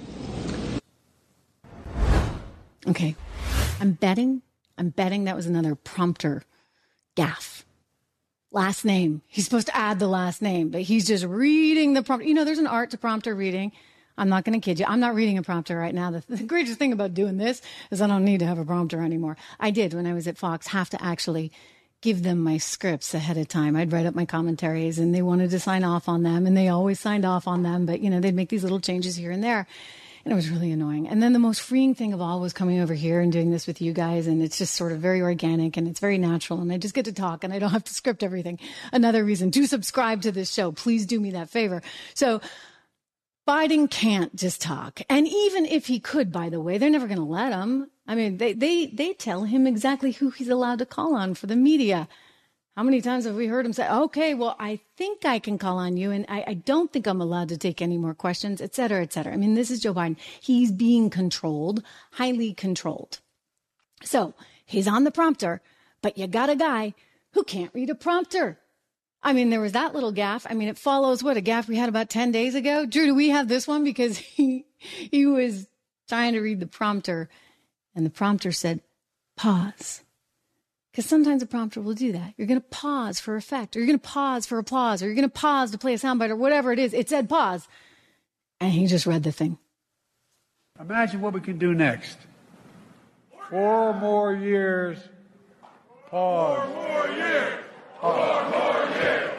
Okay, I'm betting that was another prompter gaffe. Last name. He's supposed to add the last name, but he's just reading the prompter. There's an art to prompter reading. I'm not going to kid you. I'm not reading a prompter right now. The greatest thing about doing this is I don't need to have a prompter anymore. I did when I was at Fox have to actually give them my scripts ahead of time. I'd write up my commentaries and they wanted to sign off on them and they always signed off on them. But, they'd make these little changes here and there. And it was really annoying. And then the most freeing thing of all was coming over here and doing this with you guys. And it's just sort of very organic and it's very natural. And I just get to talk and I don't have to script everything. Another reason to subscribe to this show. Please do me that favor. So Biden can't just talk. And even if he could, by the way, they're never going to let him. I mean, they tell him exactly who he's allowed to call on for the media. How many times have we heard him say, okay, well, I think I can call on you, and I don't think I'm allowed to take any more questions, et cetera, et cetera. I mean, this is Joe Biden. He's being controlled, highly controlled. So he's on the prompter, but you got a guy who can't read a prompter. I mean, there was that little gaffe. I mean, it follows a gaffe we had about 10 days ago. Drew, do we have this one? Because he was trying to read the prompter, and the prompter said, pause. Because sometimes a prompter will do that. You're going to pause for effect, or you're going to pause for applause, or you're going to pause to play a soundbite, or whatever it is. It said pause. And he just read the thing. Imagine what we can do next. 4 more years. Pause. 4 more years. 4 more years.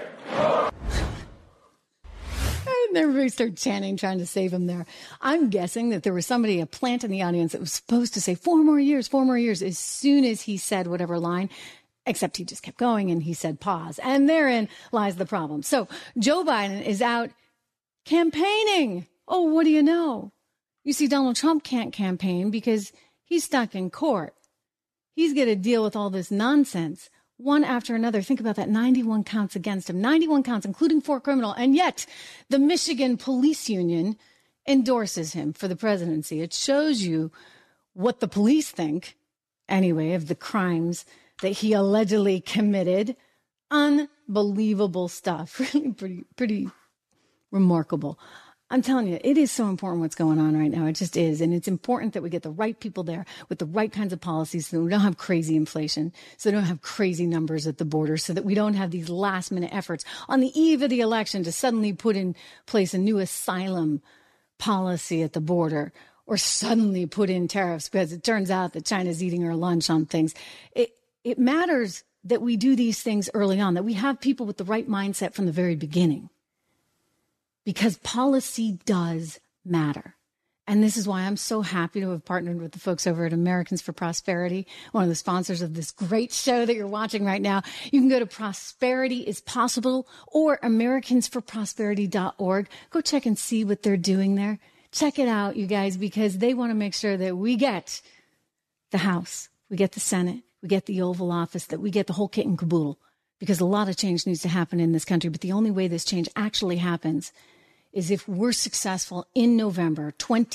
And everybody started chanting, trying to save him there. I'm guessing that there was somebody, a plant in the audience, that was supposed to say 4 more years, 4 more years, as soon as he said whatever line, except he just kept going and he said pause. And therein lies the problem. So Joe Biden is out campaigning. Oh, what do you know? You see, Donald Trump can't campaign because he's stuck in court. He's got to deal with all this nonsense, one after another. Think about that. 91 counts against him, 91 counts, including 4 criminal. And yet the Michigan Police Union endorses him for the presidency. It shows you what the police think, anyway, of the crimes that he allegedly committed. Unbelievable stuff. Really pretty remarkable. I'm telling you, it is so important what's going on right now. It just is. And it's important that we get the right people there with the right kinds of policies so that we don't have crazy inflation, so we don't have crazy numbers at the border, so that we don't have these last minute efforts on the eve of the election to suddenly put in place a new asylum policy at the border, or suddenly put in tariffs because it turns out that China's eating our lunch on things. It matters that we do these things early on, that we have people with the right mindset from the very beginning. Because policy does matter. And this is why I'm so happy to have partnered with the folks over at Americans for Prosperity, one of the sponsors of this great show that you're watching right now. You can go to Prosperity is Possible or AmericansForProsperity.org. Go check and see what they're doing there. Check it out, you guys, because they want to make sure that we get the House, we get the Senate, we get the Oval Office, that we get the whole kit and caboodle. Because a lot of change needs to happen in this country. But the only way this change actually happens is if we're successful in November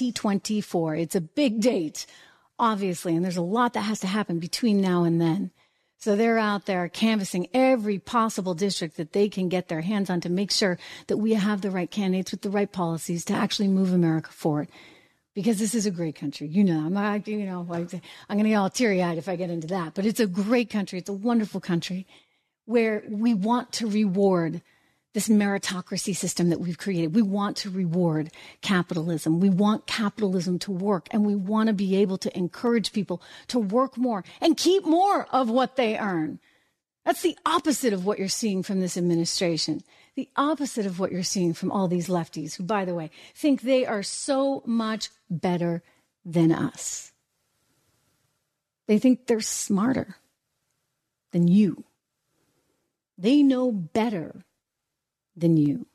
2024. It's a big date, obviously, and there's a lot that has to happen between now and then. So they're out there canvassing every possible district that they can get their hands on to make sure that we have the right candidates with the right policies to actually move America forward. Because this is a great country. I'm going to get all teary-eyed if I get into that. But it's a great country. It's a wonderful country, where we want to reward this meritocracy system that we've created. We want to reward capitalism. We want capitalism to work, and we want to be able to encourage people to work more and keep more of what they earn. That's the opposite of what you're seeing from this administration, the opposite of what you're seeing from all these lefties who, by the way, think they are so much better than us. They think they're smarter than you. They know better than you.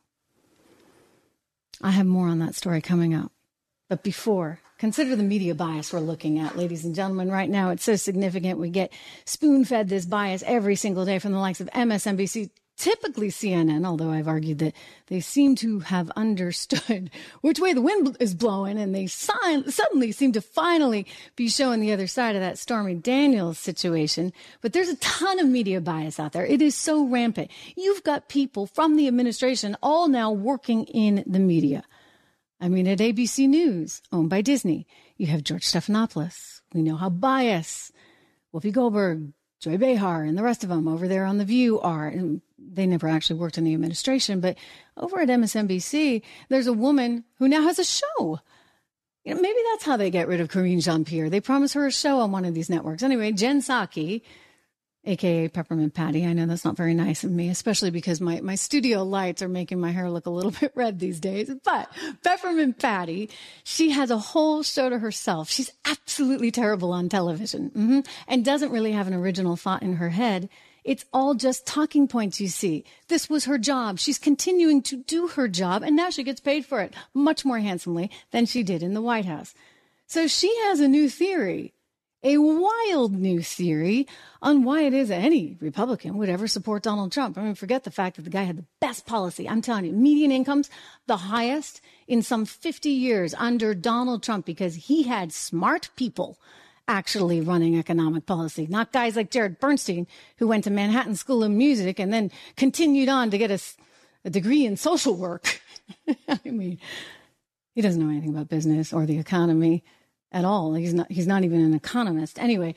I have more on that story coming up. But before, consider the media bias we're looking at, ladies and gentlemen. Right now, it's so significant. We get spoon-fed this bias every single day from the likes of MSNBC, typically CNN, although I've argued that they seem to have understood which way the wind is blowing, and they suddenly seem to finally be showing the other side of that Stormy Daniels situation. But there's a ton of media bias out there. It is so rampant. You've got people from the administration all now working in the media. I mean, at ABC News, owned by Disney, you have George Stephanopoulos. We know how biased Whoopi Goldberg, Joy Behar, and the rest of them over there on The View are. And they never actually worked in the administration, but over at MSNBC, there's a woman who now has a show. Maybe that's how they get rid of Karine Jean-Pierre. They promise her a show on one of these networks. Anyway, Jen Psaki, a.k.a. Peppermint Patty. I know that's not very nice of me, especially because my studio lights are making my hair look a little bit red these days. But Peppermint Patty, she has a whole show to herself. She's absolutely terrible on television and doesn't really have an original thought in her head. It's all just talking points, you see. This was her job. She's continuing to do her job, and now she gets paid for it much more handsomely than she did in the White House. So she has a new theory, a wild new theory on why it is that any Republican would ever support Donald Trump. I mean, forget the fact that the guy had the best policy. I'm telling you, median incomes, the highest in some 50 years under Donald Trump, because he had smart people actually running economic policy, not guys like Jared Bernstein, who went to Manhattan School of Music and then continued on to get a degree in social work. I mean, he doesn't know anything about business or the economy at all. He's not even an economist. Anyway,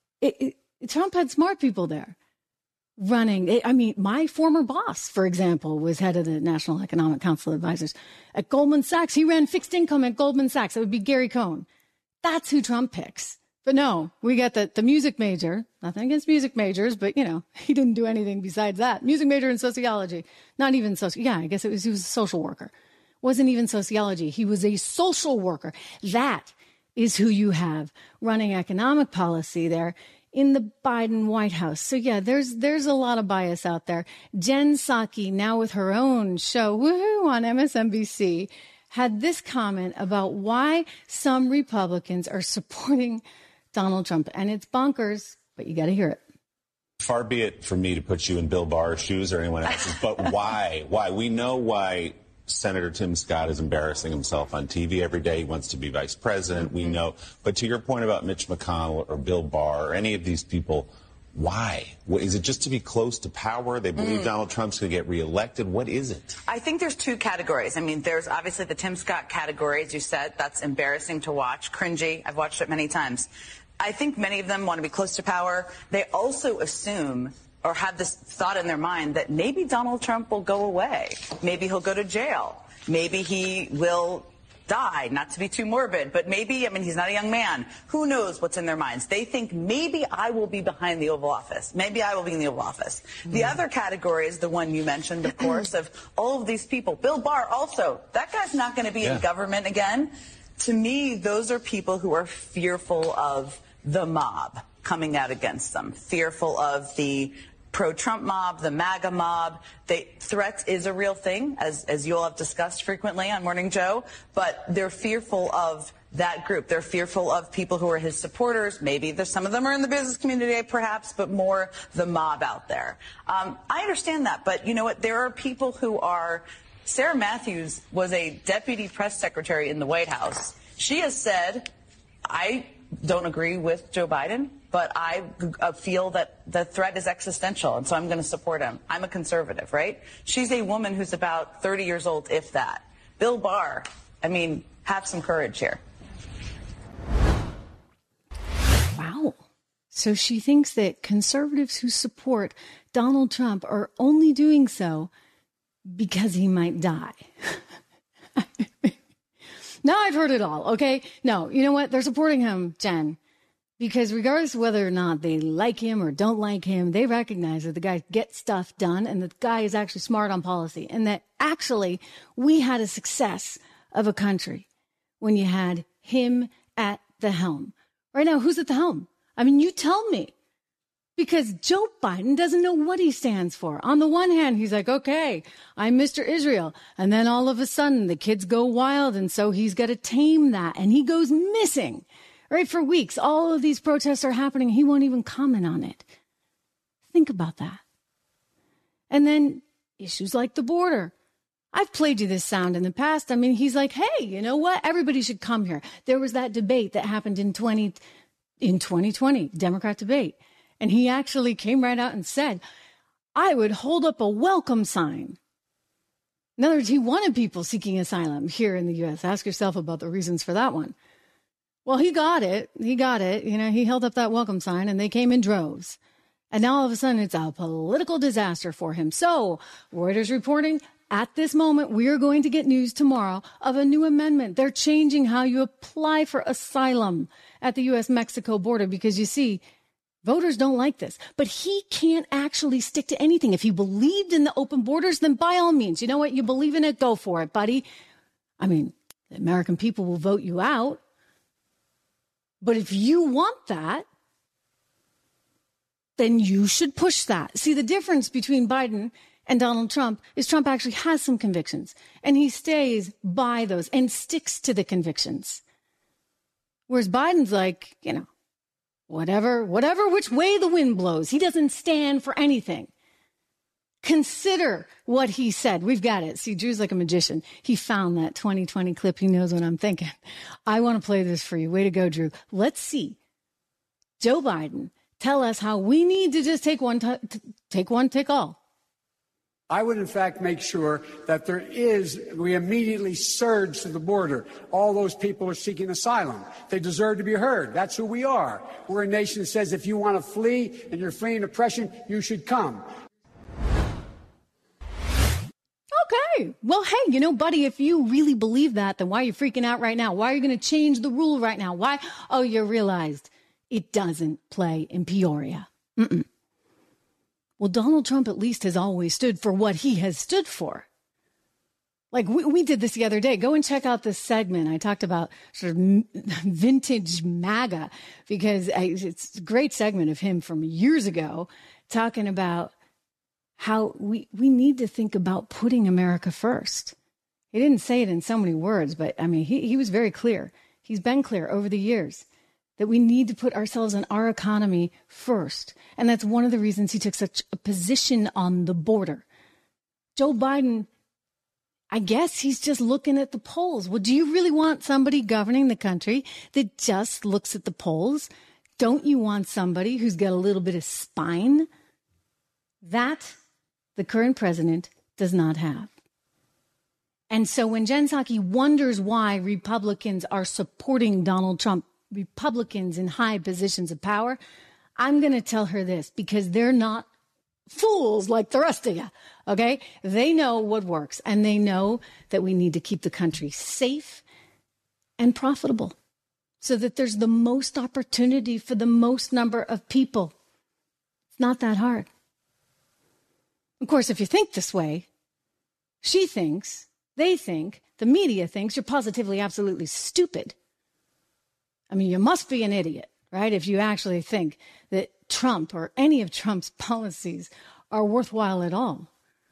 Trump had smart people there running. I mean, my former boss, for example, was head of the National Economic Council Advisors at Goldman Sachs. He ran fixed income at Goldman Sachs. It would be Gary Cohn. That's who Trump picks. But no, we got the music major. Nothing against music majors, but, you know, he didn't do anything besides that. Music major in sociology. Not even I guess he was a social worker. Wasn't even sociology. He was a social worker. That is who you have running economic policy there in the Biden White House. So, yeah, there's a lot of bias out there. Jen Psaki, now with her own show, woohoo, on MSNBC, had this comment about why some Republicans are supporting Donald Trump. And it's bonkers, but you got to hear it. Far be it from me to put you in Bill Barr's shoes or anyone else's, but why? Why? We know why Senator Tim Scott is embarrassing himself on TV every day. He wants to be vice president. We know. But to your point about Mitch McConnell or Bill Barr or any of these people, why? Is it just to be close to power? They believe Donald Trump's going to get reelected. What is it? I think there's two categories. I mean, there's obviously the Tim Scott category, as you said. That's embarrassing to watch. Cringy. I've watched it many times. I think many of them want to be close to power. They also assume or have this thought in their mind that maybe Donald Trump will go away. Maybe he'll go to jail. Maybe he will die, not to be too morbid, but maybe, I mean, he's not a young man. Who knows what's in their minds? They think maybe I will be behind the Oval Office. Maybe I will be in the Oval Office. The other category is the one you mentioned, of course, of all of these people. Bill Barr also, that guy's not going to be in government again. To me, those are people who are fearful of the mob coming out against them, fearful of the pro-Trump mob, the MAGA mob. Threats is a real thing, as you all have discussed frequently on Morning Joe, but they're fearful of that group. They're fearful of people who are his supporters. Maybe some of them are in the business community, perhaps, but more the mob out there. I understand that, but you know what? There are people who are... Sarah Matthews was a deputy press secretary in the White House. She has said, I don't agree with Joe Biden, but I feel that the threat is existential, and so I'm going to support him. I'm a conservative, right? She's a woman who's about 30 years old, if that. Bill Barr, I mean, have some courage here. Wow. So she thinks that conservatives who support Donald Trump are only doing so because he might die. Now I've heard it all, okay? No, you know what? They're supporting him, Jen, because regardless of whether or not they like him or don't like him, they recognize that the guy gets stuff done and that the guy is actually smart on policy, and that actually we had a success of a country when you had him at the helm. Right now, who's at the helm? I mean, you tell me. Because Joe Biden doesn't know what he stands for. On the one hand, he's like, okay, I'm Mr. Israel. And then all of a sudden, the kids go wild, and so he's got to tame that. And he goes missing, right, for weeks. All of these protests are happening. He won't even comment on it. Think about that. And then issues like the border. I've played you this sound in the past. I mean, he's like, hey, you know what? Everybody should come here. There was that debate that happened in 2020, Democrat debate. And he actually came right out and said, I would hold up a welcome sign. In other words, he wanted people seeking asylum here in the U.S. Ask yourself about the reasons for that one. Well, he got it. You know, he held up that welcome sign and they came in droves. And now all of a sudden it's a political disaster for him. So Reuters reporting at this moment, we are going to get news tomorrow of a new amendment. They're changing how you apply for asylum at the U.S.-Mexico border because you see, voters don't like this, but he can't actually stick to anything. If he believed in the open borders, then by all means, you know what? You believe in it, go for it, buddy. I mean, the American people will vote you out. But if you want that, then you should push that. See, the difference between Biden and Donald Trump is Trump actually has some convictions, and he stays by those and sticks to the convictions. Whereas Biden's like, you know, whatever which way the wind blows. He doesn't stand for anything. Consider what he said. We've got it. See, Drew's like a magician. He found that 2020 clip. He knows what I'm thinking. I want to play this for you. Way to go, Drew. Let's see Joe Biden tell us how we need to just take all. I would, in fact, make sure that we immediately surge to the border. All those people are seeking asylum. They deserve to be heard. That's who we are. We're a nation that says if you want to flee and you're fleeing oppression, you should come. Okay. Well, hey, buddy, if you really believe that, then why are you freaking out right now? Why are you going to change the rule right now? Why? Oh, you realized it doesn't play in Peoria. Well, Donald Trump at least has always stood for what he has stood for. Like we did this the other day. Go and check out this segment. I talked about sort of vintage MAGA because it's a great segment of him from years ago talking about how we need to think about putting America first. He didn't say it in so many words, but I mean, he was very clear. He's been clear over the years that we need to put ourselves and our economy first. And that's one of the reasons he took such a position on the border. Joe Biden, I guess he's just looking at the polls. Well, do you really want somebody governing the country that just looks at the polls? Don't you want somebody who's got a little bit of spine? That the current president does not have. And so when Jen Psaki wonders why Republicans are supporting Donald Trump, Republicans in high positions of power, I'm going to tell her this because they're not fools like the rest of you. Okay. They know what works and they know that we need to keep the country safe and profitable so that there's the most opportunity for the most number of people. It's not that hard. Of course, if you think this way, she thinks, they think, the media thinks you're positively, absolutely stupid. I mean, you must be an idiot, right? If you actually think that Trump or any of Trump's policies are worthwhile at all.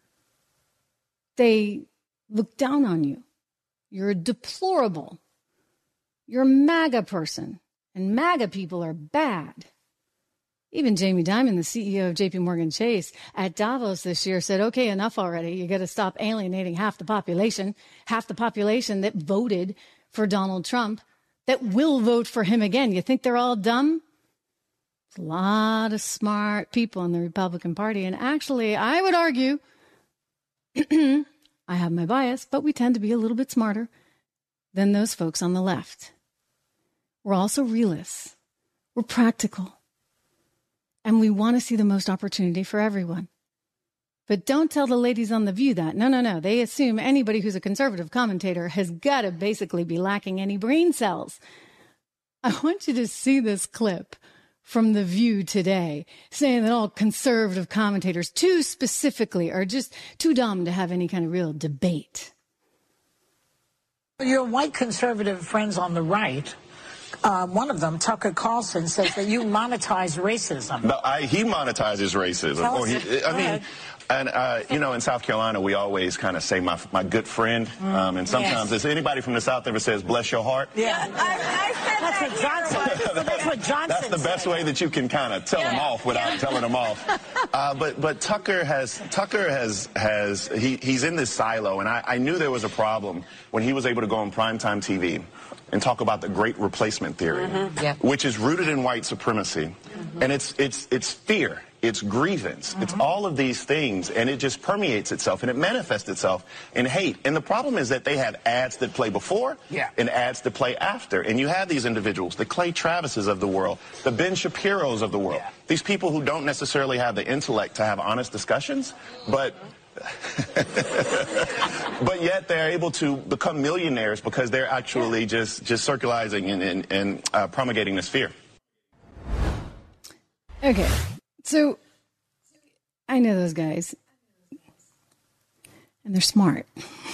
They look down on you. You're deplorable. You're a MAGA person, and MAGA people are bad. Even Jamie Dimon, the CEO of JP Morgan Chase at Davos this year said, okay, enough already. You got to stop alienating half the population that voted for Donald Trump, that will vote for him again. You think they're all dumb? There's a lot of smart people in the Republican Party. And actually, I would argue, I have my bias, but we tend to be a little bit smarter than those folks on the left. We're also realists. We're practical. And we want to see the most opportunity for everyone. But don't tell the ladies on The View that. No. They assume anybody who's a conservative commentator has got to basically be lacking any brain cells. I want you to see this clip from The View today saying that all conservative commentators, too specifically, are just too dumb to have any kind of real debate. Your white conservative friends on the right, one of them, Tucker Carlson, says that you monetize racism. No, he monetizes racism. And, in South Carolina, we always kind of say my good friend. And sometimes, if anybody from the South ever says, bless your heart. Yeah, I said that's what Johnson. That's what Johnson That's the best way that you can kind of tell them off without telling them off. But Tucker he's in this silo. And I knew there was a problem when he was able to go on primetime TV and talk about the great replacement theory, which is rooted in white supremacy. And it's fear. It's grievance. It's all of these things, and it just permeates itself, and it manifests itself in hate. And the problem is that they have ads that play before and ads that play after. And you have these individuals, the Clay Travises of the world, the Ben Shapiros of the world, these people who don't necessarily have the intellect to have honest discussions, but yet they're able to become millionaires because they're actually just circulating and promulgating this fear. Okay. So, I know those guys, and they're smart.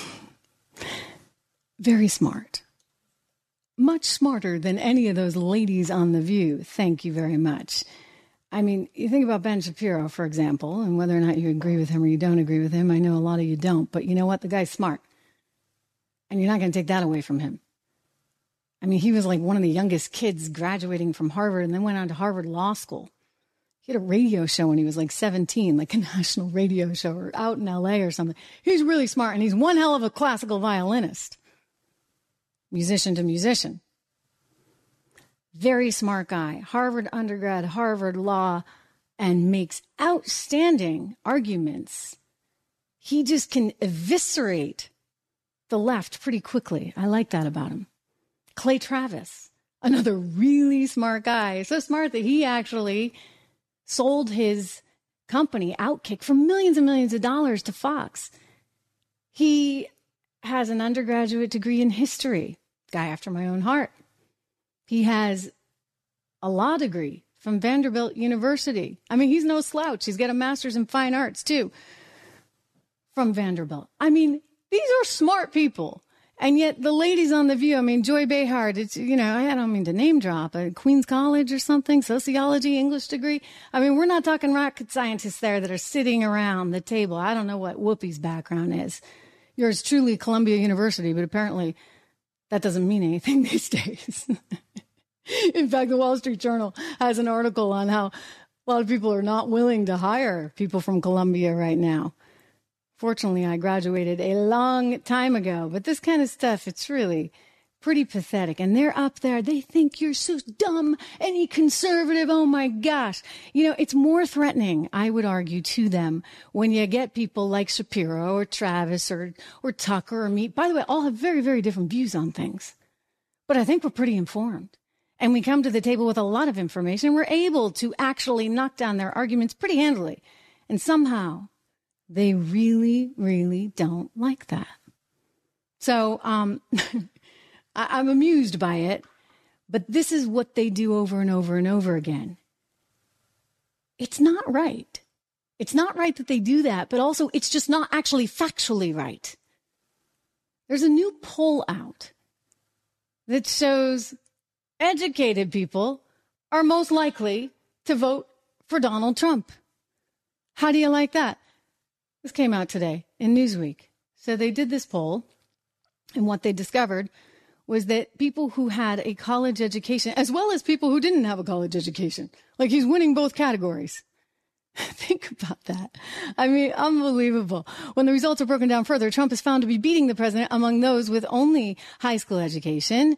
Very smart. Much smarter than any of those ladies on The View. Thank you very much. I mean, you think about Ben Shapiro, for example, and whether or not you agree with him or you don't agree with him. I know a lot of you don't, but you know what? The guy's smart. And you're not going to take that away from him. I mean, he was like one of the youngest kids graduating from Harvard and then went on to Harvard Law School. He had a radio show when he was like 17, like a national radio show or out in LA or something. He's really smart, and he's one hell of a classical violinist. Musician to musician. Very smart guy. Harvard undergrad, Harvard Law, and makes outstanding arguments. He just can eviscerate the left pretty quickly. I like that about him. Clay Travis, another really smart guy. So smart that he actually sold his company, Outkick, for millions and millions of dollars to Fox. He has an undergraduate degree in history, guy after my own heart. He has a law degree from Vanderbilt University. I mean, he's no slouch. He's got a master's in fine arts, too, from Vanderbilt. I mean, these are smart people. And yet the ladies on The View, I mean, Joy Behar, it's, you know, I don't mean to name drop, Queens College or something, sociology, English degree. I mean, we're not talking rocket scientists there that are sitting around the table. I don't know what Whoopi's background is. Yours truly, Columbia University, but apparently that doesn't mean anything these days. In fact, the Wall Street Journal has an article on how a lot of people are not willing to hire people from Columbia right now. Fortunately, I graduated a long time ago, but this kind of stuff, it's really pretty pathetic. And they're up there. They think you're so dumb, any conservative. Oh, my gosh. You know, it's more threatening, I would argue, to them when you get people like Shapiro or Travis or Tucker or me. By the way, all have very, very different views on things. But I think we're pretty informed. And we come to the table with a lot of information, and we're able to actually knock down their arguments pretty handily. And somehow they really, really don't like that. So I'm amused by it, but this is what they do over and over and over again. It's not right. It's not right that they do that, but also it's just not actually factually right. There's a new poll out that shows educated people are most likely to vote for Donald Trump. How do you like that? This came out today in Newsweek. So they did this poll, and what they discovered was that people who had a college education, as well as people who didn't have a college education, like he's winning both categories. Think about that. I mean, unbelievable. When the results are broken down further, Trump is found to be beating the president among those with only high school education,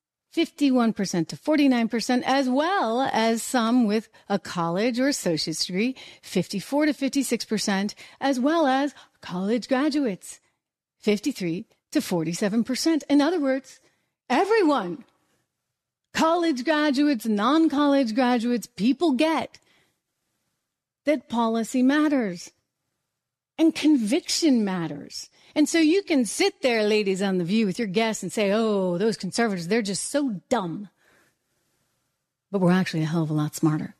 51% to 49%, as well as some with a college or associate's degree, 54 to 56%, as well as college graduates, 53 to 47%. In other words, everyone, college graduates, non-college graduates, people get that policy matters and conviction matters. And so you can sit there, ladies on The View, with your guests and say, oh, those conservatives, they're just so dumb. But we're actually a hell of a lot smarter.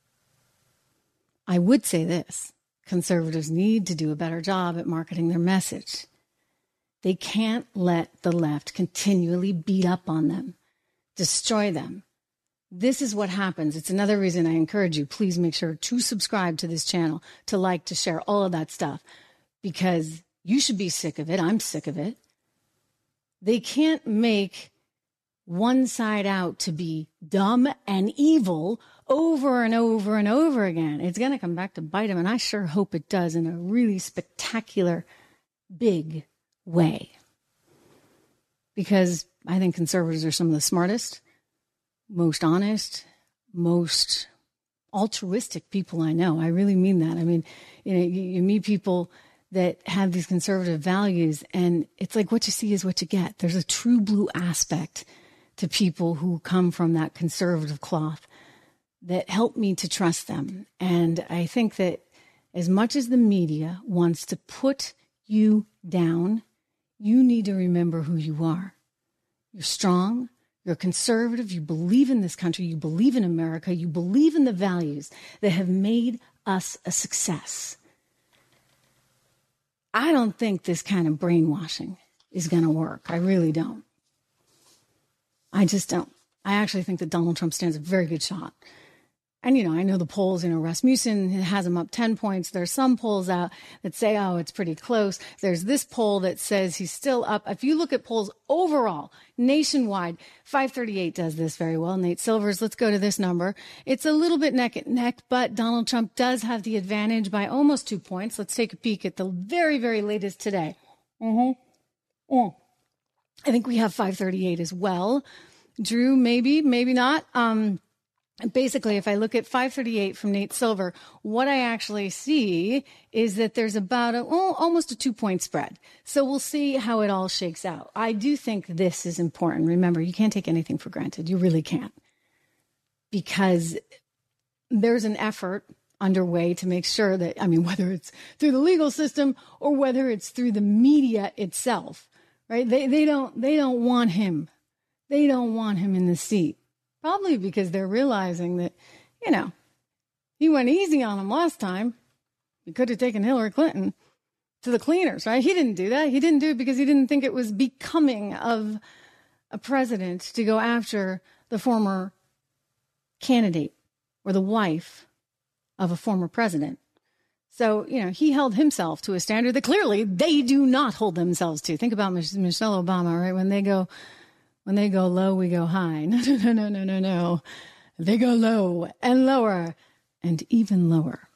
I would say this. Conservatives need to do a better job at marketing their message. They can't let the left continually beat up on them, destroy them. This is what happens. It's another reason I encourage you, please make sure to subscribe to this channel, to like, to share, all of that stuff, because you should be sick of it. I'm sick of it. They can't make one side out to be dumb and evil over and over and over again. It's going to come back to bite them, and I sure hope it does in a really spectacular, big way. Because I think conservatives are some of the smartest, most honest, most altruistic people I know. I really mean that. I mean, you meet people that have these conservative values, and it's like what you see is what you get. There's a true blue aspect to people who come from that conservative cloth that help me to trust them. And I think that as much as the media wants to put you down, you need to remember who you are. You're strong. You're conservative. You believe in this country. You believe in America. You believe in the values that have made us a success. I don't think this kind of brainwashing is going to work. I really don't. I just don't. I actually think that Donald Trump stands a very good shot And, I know the polls, Rasmussen has him up 10 points. There's some polls out that say, oh, it's pretty close. There's this poll that says he's still up. If you look at polls overall, nationwide, 538 does this very well. Nate Silvers, let's go to this number. It's a little bit neck and neck, but Donald Trump does have the advantage by almost 2 points. Let's take a peek at the very, very latest today. I think we have 538 as well. Drew, maybe not. Basically, if I look at 538 from Nate Silver, what I actually see is that there's about almost a 2-point spread. So we'll see how it all shakes out. I do think this is important. Remember, you can't take anything for granted. You really can't. Because there's an effort underway to make sure that, whether it's through the legal system or whether it's through the media itself, right? They don't want him. They don't want him in the seat. Probably because they're realizing that, he went easy on him last time. He could have taken Hillary Clinton to the cleaners, right? He didn't do that. He didn't do it because he didn't think it was becoming of a president to go after the former candidate or the wife of a former president. So, he held himself to a standard that clearly they do not hold themselves to. Think about Michelle Obama, right? When they go low, we go high. No. They go low and lower and even lower.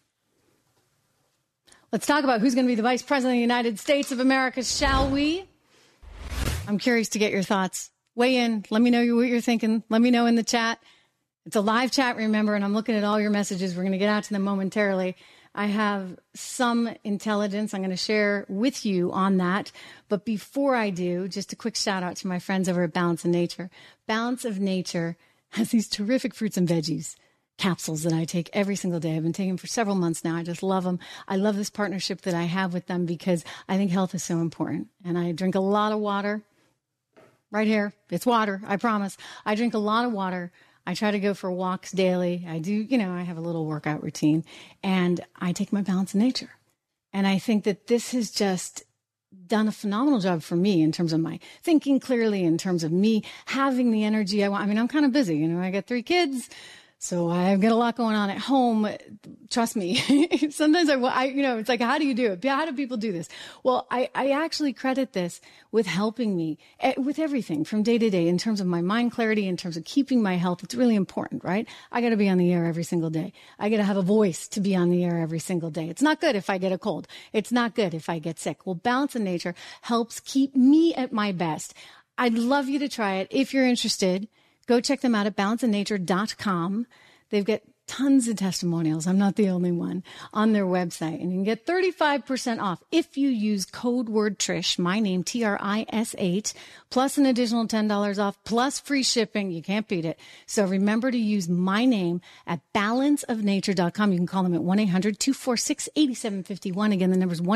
Let's talk about who's going to be the vice president of the United States of America, shall we? I'm curious to get your thoughts. Weigh in. Let me know what you're thinking. Let me know in the chat. It's a live chat, remember, and I'm looking at all your messages. We're going to get out to them momentarily. I have some intelligence I'm going to share with you on that. But before I do, just a quick shout out to my friends over at Balance of Nature. Balance of Nature has these terrific fruits and veggies capsules that I take every single day. I've been taking them for several months now. I just love them. I love this partnership that I have with them because I think health is so important. And I drink a lot of water. Right here. It's water. I promise. I drink a lot of water. I try to go for walks daily. I do, I have a little workout routine and I take my Balance of Nature. And I think that this has just done a phenomenal job for me in terms of my thinking clearly, in terms of me having the energy I want. I'm kind of busy, I got 3 kids. So I've got a lot going on at home. Trust me. Sometimes it's like, how do you do it? How do people do this? Well, I actually credit this with helping me with everything from day to day in terms of my mind clarity, in terms of keeping my health. It's really important, right? I got to be on the air every single day. I got to have a voice to be on the air every single day. It's not good if I get a cold. It's not good if I get sick. Well, Balance of Nature helps keep me at my best. I'd love you to try it if you're interested. Go check them out at balanceofnature.com. They've got tons of testimonials. I'm not the only one on their website. And you can get 35% off if you use code word Trish, my name, TRIS8, plus an additional $10 off, plus free shipping. You can't beat it. So remember to use my name at balanceofnature.com. You can call them at 1-800-246-8751. Again, the number is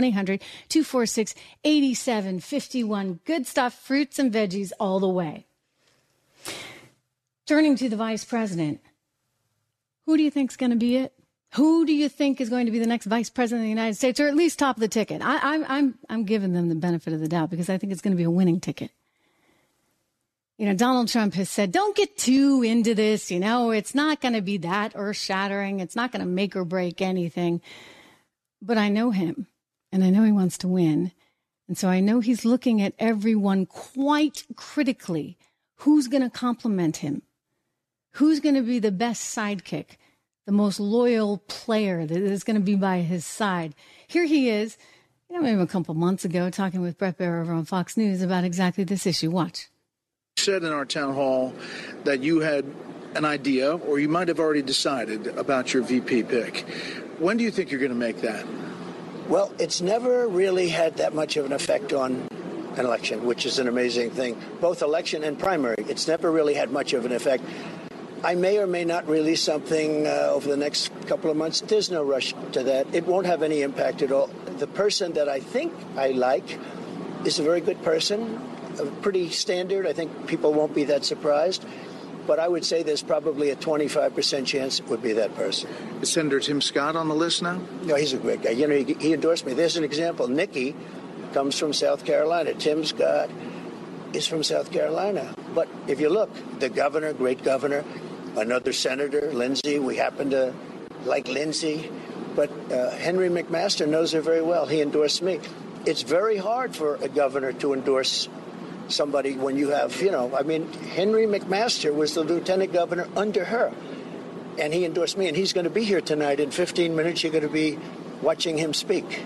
1-800-246-8751. Good stuff, fruits and veggies all the way. Turning to the vice president, who do you think is going to be it? Who do you think is going to be the next vice president of the United States, or at least top of the ticket? I'm giving them the benefit of the doubt because I think it's going to be a winning ticket. Donald Trump has said, don't get too into this. It's not going to be that earth-shattering. It's not going to make or break anything. But I know him, and I know he wants to win. And so I know he's looking at everyone quite critically. Who's going to compliment him? Who's going to be the best sidekick, the most loyal player that is going to be by his side? Here he is, maybe a couple months ago, talking with Bret Baier over on Fox News about exactly this issue. Watch. You said in our town hall that you had an idea, or you might have already decided about your VP pick. When do you think you're going to make that? Well, it's never really had that much of an effect on an election, which is an amazing thing. Both election and primary, it's never really had much of an effect. I may or may not release something over the next couple of months. There's no rush to that. It won't have any impact at all. The person that I think I like is a very good person, pretty standard. I think people won't be that surprised. But I would say there's probably a 25% chance it would be that person. Is Senator Tim Scott on the list now? No, he's a great guy. He endorsed me. There's an example. Nikki comes from South Carolina. Tim Scott is from South Carolina. But if you look, the governor, great governor, another senator, Lindsey. We happen to like Lindsey. But Henry McMaster knows her very well. He endorsed me. It's very hard for a governor to endorse somebody when you have, Henry McMaster was the lieutenant governor under her. And he endorsed me. And he's going to be here tonight. In 15 minutes, you're going to be watching him speak.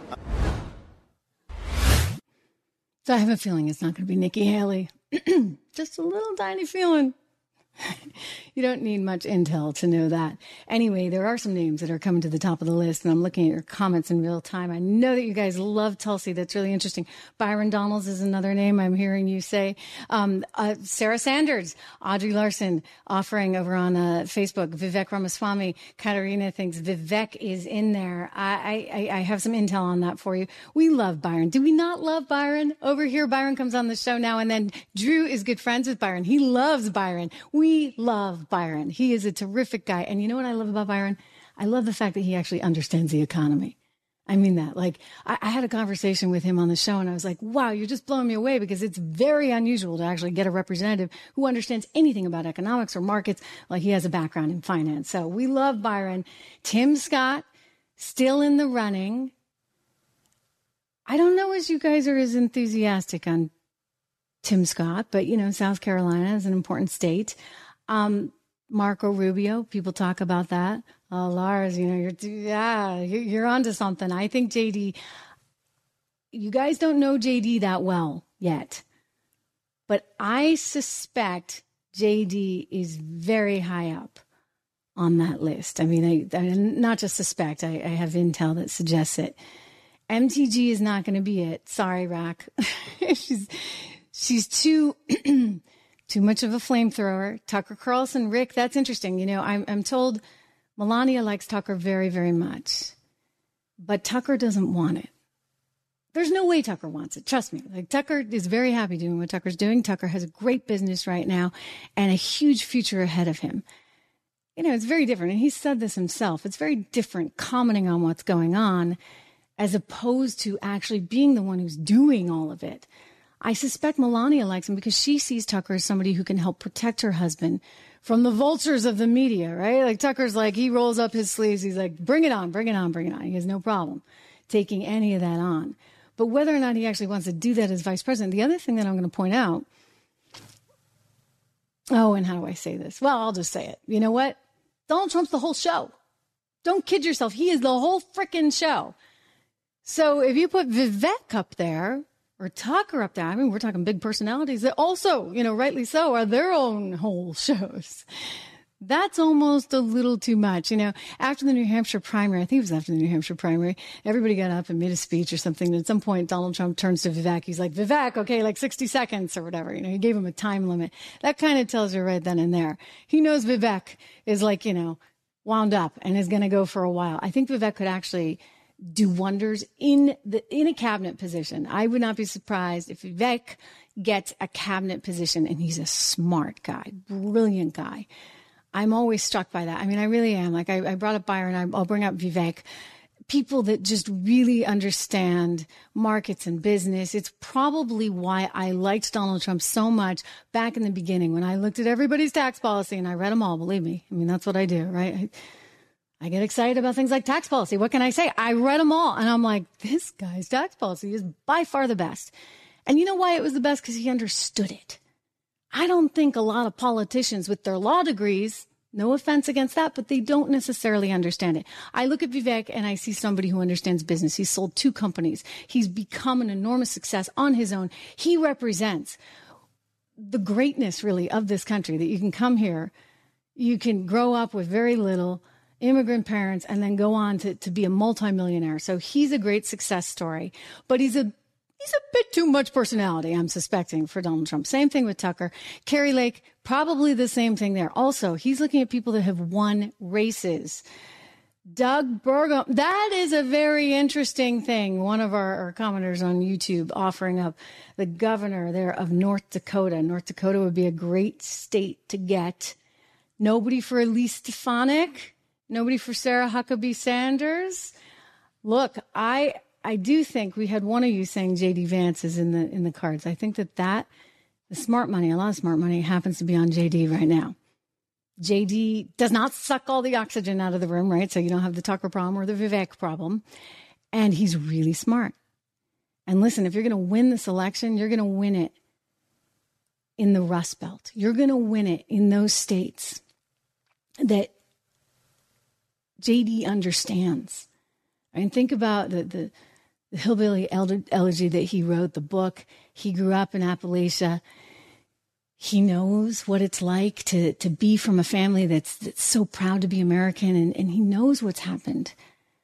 So I have a feeling it's not going to be Nikki Haley. Just a little tiny feeling. You don't need much intel to know that. Anyway, there are some names that are coming to the top of the list, and I'm looking at your comments in real time. I know that you guys love Tulsi. That's really interesting. Byron Donalds is another name I'm hearing you say. Sarah Sanders, Audrey Larson offering over on Facebook. Vivek Ramaswamy, Katarina thinks Vivek is in there. I have some intel on that for you. We love Byron. Do we not love Byron? Over here, Byron comes on the show now and then. Drew is good friends with Byron. He loves Byron. We love Byron. He is a terrific guy. And you know what I love about Byron? I love the fact that he actually understands the economy. I mean that. Like, I had a conversation with him on the show, and I was like, wow, you're just blowing me away, because it's very unusual to actually get a representative who understands anything about economics or markets. Like, he has a background in finance. So we love Byron. Tim Scott, still in the running. I don't know as you guys are as enthusiastic on Tim Scott, but, South Carolina is an important state. Marco Rubio, people talk about that. Lars, you're onto something. I think JD, you guys don't know JD that well yet, but I suspect JD is very high up on that list. I mean, I not just suspect, I have intel that suggests it. MTG is not going to be it. Sorry, Rack. She's too much of a flamethrower. Tucker Carlson, Rick, that's interesting. I'm told Melania likes Tucker very, very much, but Tucker doesn't want it. There's no way Tucker wants it. Trust me. Like, Tucker is very happy doing what Tucker's doing. Tucker has a great business right now and a huge future ahead of him. It's very different. And he said this himself. It's very different commenting on what's going on as opposed to actually being the one who's doing all of it. I suspect Melania likes him because she sees Tucker as somebody who can help protect her husband from the vultures of the media, right? Like, Tucker's like, he rolls up his sleeves. He's like, bring it on, bring it on, bring it on. He has no problem taking any of that on. But whether or not he actually wants to do that as vice president, the other thing that I'm going to point out, and how do I say this? Well, I'll just say it. You know what? Donald Trump's the whole show. Don't kid yourself. He is the whole freaking show. So if you put Vivek up there, or Tucker up there, I mean, we're talking big personalities that also, rightly so, are their own whole shows. That's almost a little too much. After the New Hampshire primary, I think it was after the New Hampshire primary, everybody got up and made a speech or something. And at some point, Donald Trump turns to Vivek. He's like, Vivek, okay, like 60 seconds or whatever. He gave him a time limit. That kind of tells you right then and there. He knows Vivek is like, wound up and is going to go for a while. I think Vivek could actually do wonders in a cabinet position. I would not be surprised if Vivek gets a cabinet position, and he's a smart guy, brilliant guy. I'm always struck by that. I mean, I really am. Like, I brought up Byron. I'll bring up Vivek. People that just really understand markets and business. It's probably why I liked Donald Trump so much back in the beginning when I looked at everybody's tax policy and I read them all. Believe me. I mean, that's what I do, right? I get excited about things like tax policy. What can I say? I read them all, and I'm like, this guy's tax policy is by far the best. And you know why it was the best? Because he understood it. I don't think a lot of politicians with their law degrees, no offense against that, but they don't necessarily understand it. I look at Vivek and I see somebody who understands business. He's sold 2 companies. He's become an enormous success on his own. He represents the greatness, really, of this country, that you can come here, you can grow up with very little, immigrant parents, and then go on to be a multimillionaire. So he's a great success story, but he's a bit too much personality, I'm suspecting, for Donald Trump. Same thing with Tucker. Kerry Lake, probably the same thing there. Also, he's looking at people that have won races. Doug Burgum, that is a very interesting thing. One of our commenters on YouTube offering up the governor there of North Dakota. North Dakota would be a great state to get. Nobody for Elise Stefanik. Nobody for Sarah Huckabee Sanders. Look, I do think we had one of you saying J.D. Vance is in the cards. I think that the smart money, a lot of smart money, happens to be on J.D. right now. JD does not suck all the oxygen out of the room, right? So you don't have the Tucker problem or the Vivek problem. And he's really smart. And listen, if you're going to win this election, you're going to win it in the Rust Belt. You're going to win it in those states that JD understands. I mean, think about the Hillbilly Elegy that he wrote, the book. He grew up in Appalachia. He knows what it's like to be from a family that's so proud to be American, and he knows what's happened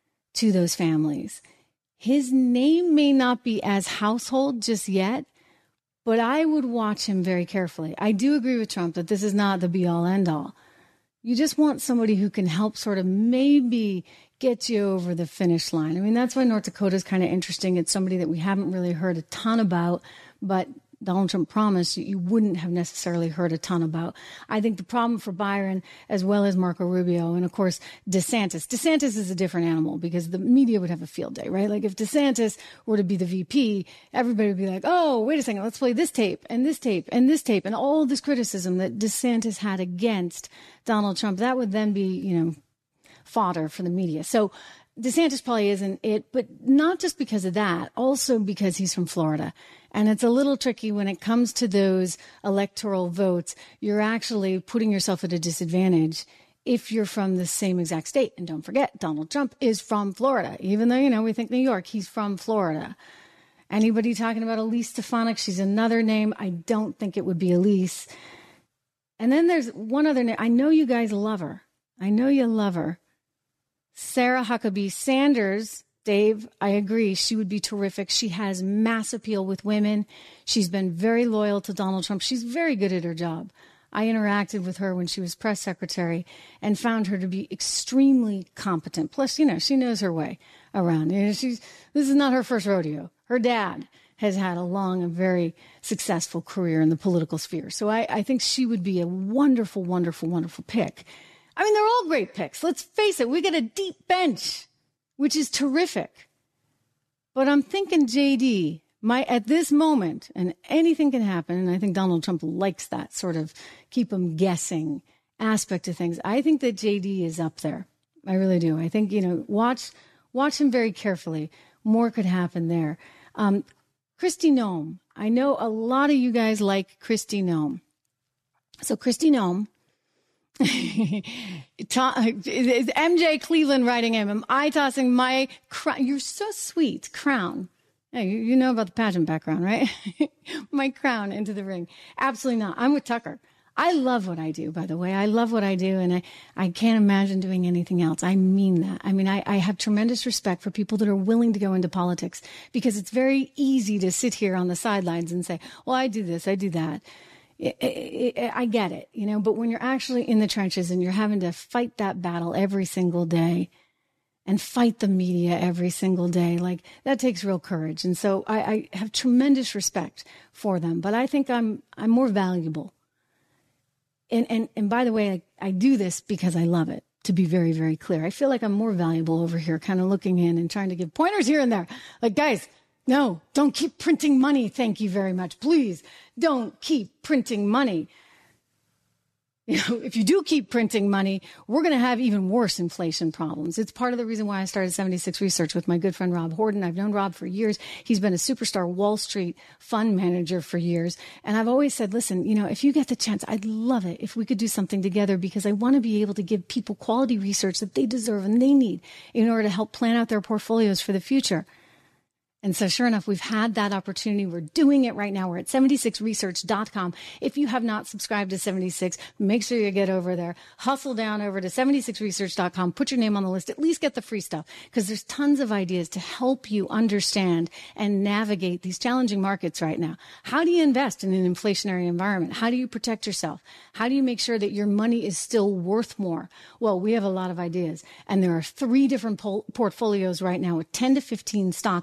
to those families. His name may not be as household just yet, but I would watch him very carefully. I do agree with Trump that this is not the be-all, end-all. You just want somebody who can help sort of maybe get you over the finish line. I mean, that's why North Dakota is kind of interesting. It's somebody that we haven't really heard a ton about, but Donald Trump promised you wouldn't have necessarily heard a ton about. I think the problem for Byron, as well as Marco Rubio, and of course DeSantis is a different animal because the media would have a field day, right? Like if DeSantis were to be the VP, everybody would be like, oh, wait a second, let's play this tape and this tape and this tape and all this criticism that DeSantis had against Donald Trump. That would then be, fodder for the media. So DeSantis probably isn't it, but not just because of that, also because he's from Florida. And it's a little tricky when it comes to those electoral votes. You're actually putting yourself at a disadvantage if you're from the same exact state. And don't forget, Donald Trump is from Florida. Even though, we think New York, he's from Florida. Anybody talking about Elise Stefanik? She's another name. I don't think it would be Elise. And then there's one other name. I know you guys love her. I know you love her. Sarah Huckabee Sanders. Dave, I agree. She would be terrific. She has mass appeal with women. She's been very loyal to Donald Trump. She's very good at her job. I interacted with her when she was press secretary and found her to be extremely competent. Plus, she knows her way around. This is not her first rodeo. Her dad has had a long and very successful career in the political sphere. So I think she would be a wonderful, wonderful, wonderful pick. I mean, they're all great picks. Let's face it. We got a deep bench, which is terrific. But I'm thinking JD, at this moment, and anything can happen, and I think Donald Trump likes that sort of keep him guessing aspect of things. I think that JD is up there. I really do. I think, watch him very carefully. More could happen there. Kristi Noem. I know a lot of you guys like Kristi Noem. So Kristi Noem, MJ Cleveland writing him. Am I tossing my crown? You're so sweet. Crown. Yeah, you know about the pageant background, right? My crown into the ring. Absolutely not. I'm with Tucker. I love what I do, by the way. I love what I do, and I can't imagine doing anything else. I mean that. I mean, I have tremendous respect for people that are willing to go into politics because it's very easy to sit here on the sidelines and say, well, I do this, I do that. I get it, but when you're actually in the trenches and you're having to fight that battle every single day and fight the media every single day, like that takes real courage. And so I have tremendous respect for them, but I think I'm more valuable. And by the way, I do this because I love it, to be very, very clear. I feel like I'm more valuable over here, kind of looking in and trying to give pointers here and there. Like, guys, no, don't keep printing money. Thank you very much. Please don't keep printing money. If you do keep printing money, we're going to have even worse inflation problems. It's part of the reason why I started 76 Research with my good friend Rob Horton. I've known Rob for years. He's been a superstar Wall Street fund manager for years. And I've always said, listen, if you get the chance, I'd love it if we could do something together because I want to be able to give people quality research that they deserve and they need in order to help plan out their portfolios for the future. And so sure enough, we've had that opportunity. We're doing it right now. We're at 76research.com. If you have not subscribed to 76, make sure you get over there. Hustle down over to 76research.com. Put your name on the list. At least get the free stuff because there's tons of ideas to help you understand and navigate these challenging markets right now. How do you invest in an inflationary environment? How do you protect yourself? How do you make sure that your money is still worth more? Well, we have a lot of ideas. And there are 3 different portfolios right now with 10 to 15 stocks in each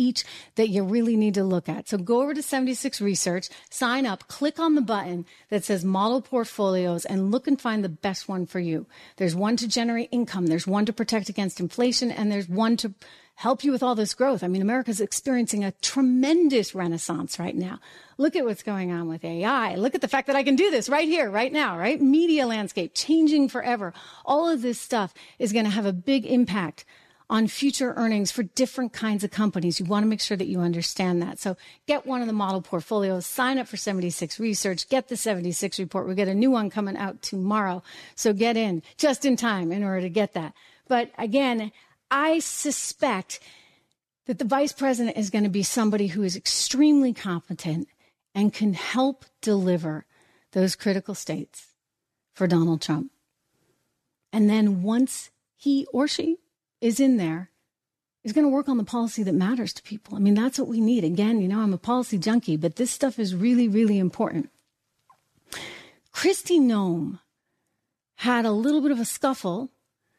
each that you really need to look at. So go over to 76 Research, sign up, click on the button that says model portfolios, and look and find the best one for you. There's one to generate income. There's one to protect against inflation, and there's one to help you with all this growth. I mean, America's experiencing a tremendous renaissance right now. Look at what's going on with AI. Look at the fact that I can do this right here, right now, right? Media landscape changing forever. All of this stuff is going to have a big impact on future earnings for different kinds of companies. You want to make sure that you understand that. So get one of the model portfolios, sign up for 76 Research, get the 76 report. We get a new one coming out tomorrow. So get in just in time in order to get that. But again, I suspect that the vice president is going to be somebody who is extremely competent and can help deliver those critical states for Donald Trump. And then once he or she is in there, is going to work on the policy that matters to people. I mean, that's what we need. Again, you know, I'm a policy junkie, but this stuff is really, really important. Kristi Noem had a little bit of a scuffle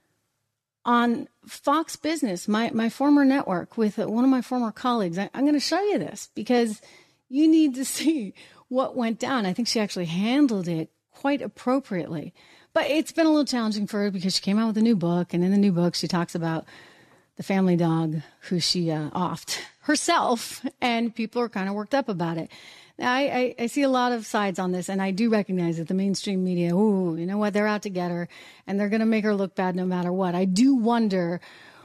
on Fox Business, my former network, with one of my former colleagues. I'm going to show you this because you need to see what went down. I think she actually handled it quite appropriately. But it's been a little challenging for her because she came out with a new book, and in the new book, she talks about the family dog who she offed herself, and people are kind of worked up about it. Now, I see a lot of sides on this, and I do recognize that the mainstream media, ooh, you know what, they're out to get her, and they're going to make her look bad no matter what. I do wonder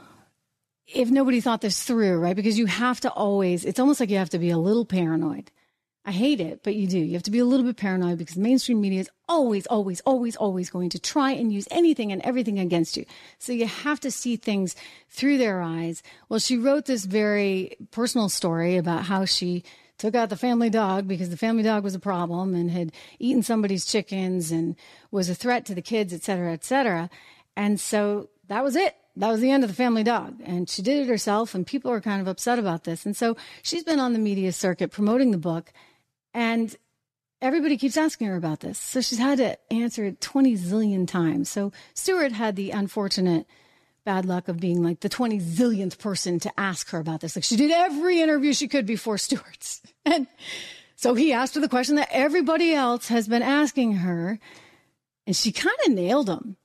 if nobody thought this through, right? Because you have to always, it's almost like you have to be a little paranoid. I hate it, but you do. You have to be a little bit paranoid because mainstream media is always, always, always, always going to try and use anything and everything against you. So you have to see things through their eyes. Well, she wrote this very personal story about how she took out the family dog because the family dog was a problem and had eaten somebody's chickens and was a threat to the kids, et cetera, et cetera. And so that was it. That was the end of the family dog. And she did it herself, and people are kind of upset about this. And so she's been on the media circuit promoting the book, and everybody keeps asking her about this. So she's had to answer it 20 zillion times. So Stewart had the unfortunate bad luck of being like the 20 zillionth person to ask her about this. Like, she did every interview she could before Stewart's. And so he asked her the question that everybody else has been asking her, and she kind of nailed him.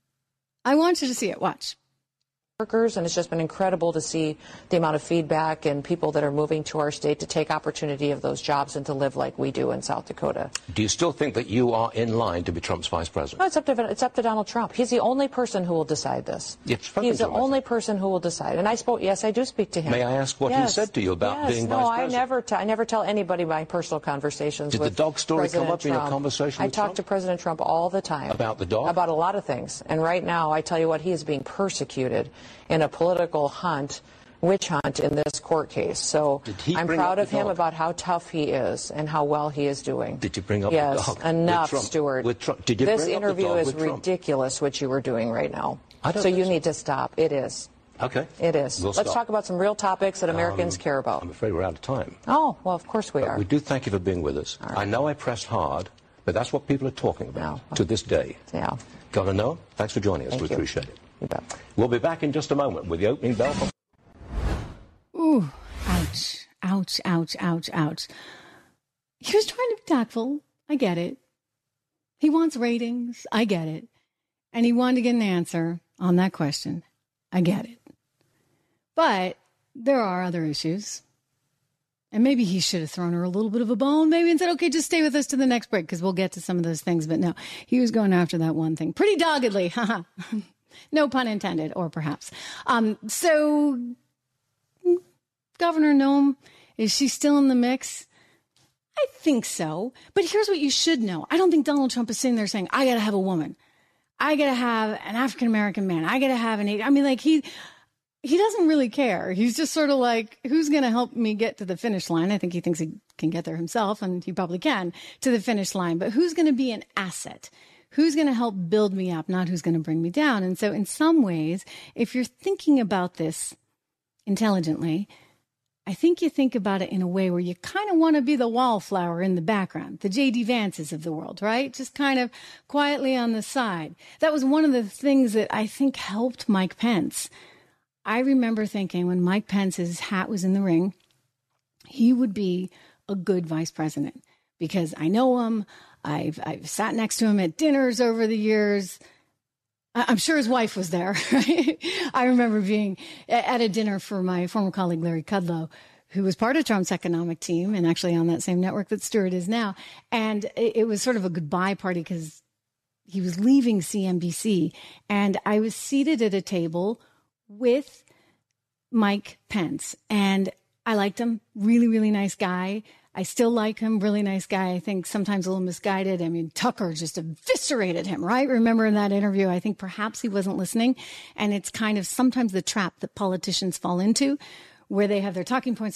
I want you to see it. Watch. Workers, and it's just been incredible to see the amount of feedback and people that are moving to our state to take opportunity of those jobs and to live like we do in South Dakota. Do you still think that you are in line to be Trump's vice president? No, it's up to Donald Trump. He's the only person who will decide this. He's the only person who will decide. And I do speak to him. May I ask what he said to you about being vice president? No, I never tell anybody my personal conversations with Did the dog story President come up Trump. in your conversation I with talk Trump? to President Trump all the time. About the dog? About a lot of things. And right now, I tell you what, he is being persecuted in a political witch hunt in this court case. So I'm proud of him about how tough he is and how well he is doing. Did you bring up the dog? Yes, enough, Stuart. Did you this bring interview up the dog is with Trump? ridiculous, what you were doing right now. I don't so think you so. need to stop. It is. Okay. It is. We'll Let's stop. talk about some real topics that Americans care about. I'm afraid we're out of time. Oh, well, of course we are. We do thank you for being with us. Right. I know I pressed hard, but that's what people are talking about to this day. Yeah. Governor Noem, thanks for joining us. Thank We you. appreciate it. You bet. We'll be back in just a moment with the opening bell. Ooh, ouch, ouch, ouch, ouch, ouch. He was trying to be tactful. I get it. He wants ratings. I get it. And he wanted to get an answer on that question. I get it. But there are other issues. And maybe he should have thrown her a little bit of a bone, maybe, and said, okay, just stay with us to the next break, because we'll get to some of those things. But no, he was going after that one thing pretty doggedly. No pun intended, or perhaps. So Governor Noem, is she still in the mix? I think so. But here's what you should know. I don't think Donald Trump is sitting there saying, I got to have a woman. I got to have an African-American man. I got to have I mean, like, he doesn't really care. He's just sort of like, who's going to help me get to the finish line? I think he thinks he can get there himself, and he probably can, to the finish line. But who's going to be an asset? Who's going to help build me up, not who's going to bring me down? And so in some ways, if you're thinking about this intelligently, I think you think about it in a way where you kind of want to be the wallflower in the background, the J.D. Vances of the world, right? Just kind of quietly on the side. That was one of the things that I think helped Mike Pence. I remember thinking when Mike Pence's hat was in the ring, he would be a good vice president because I know him. I've sat next to him at dinners over the years. I'm sure his wife was there. Right? I remember being at a dinner for my former colleague, Larry Kudlow, who was part of Trump's economic team and actually on that same network that Stewart is now. And it was sort of a goodbye party because he was leaving CNBC. And I was seated at a table with Mike Pence. And I liked him. Really, really nice guy. I still like him. Really nice guy. I think sometimes a little misguided. I mean, Tucker just eviscerated him, right? Remember in that interview, I think perhaps he wasn't listening. And it's kind of sometimes the trap that politicians fall into where they have their talking points,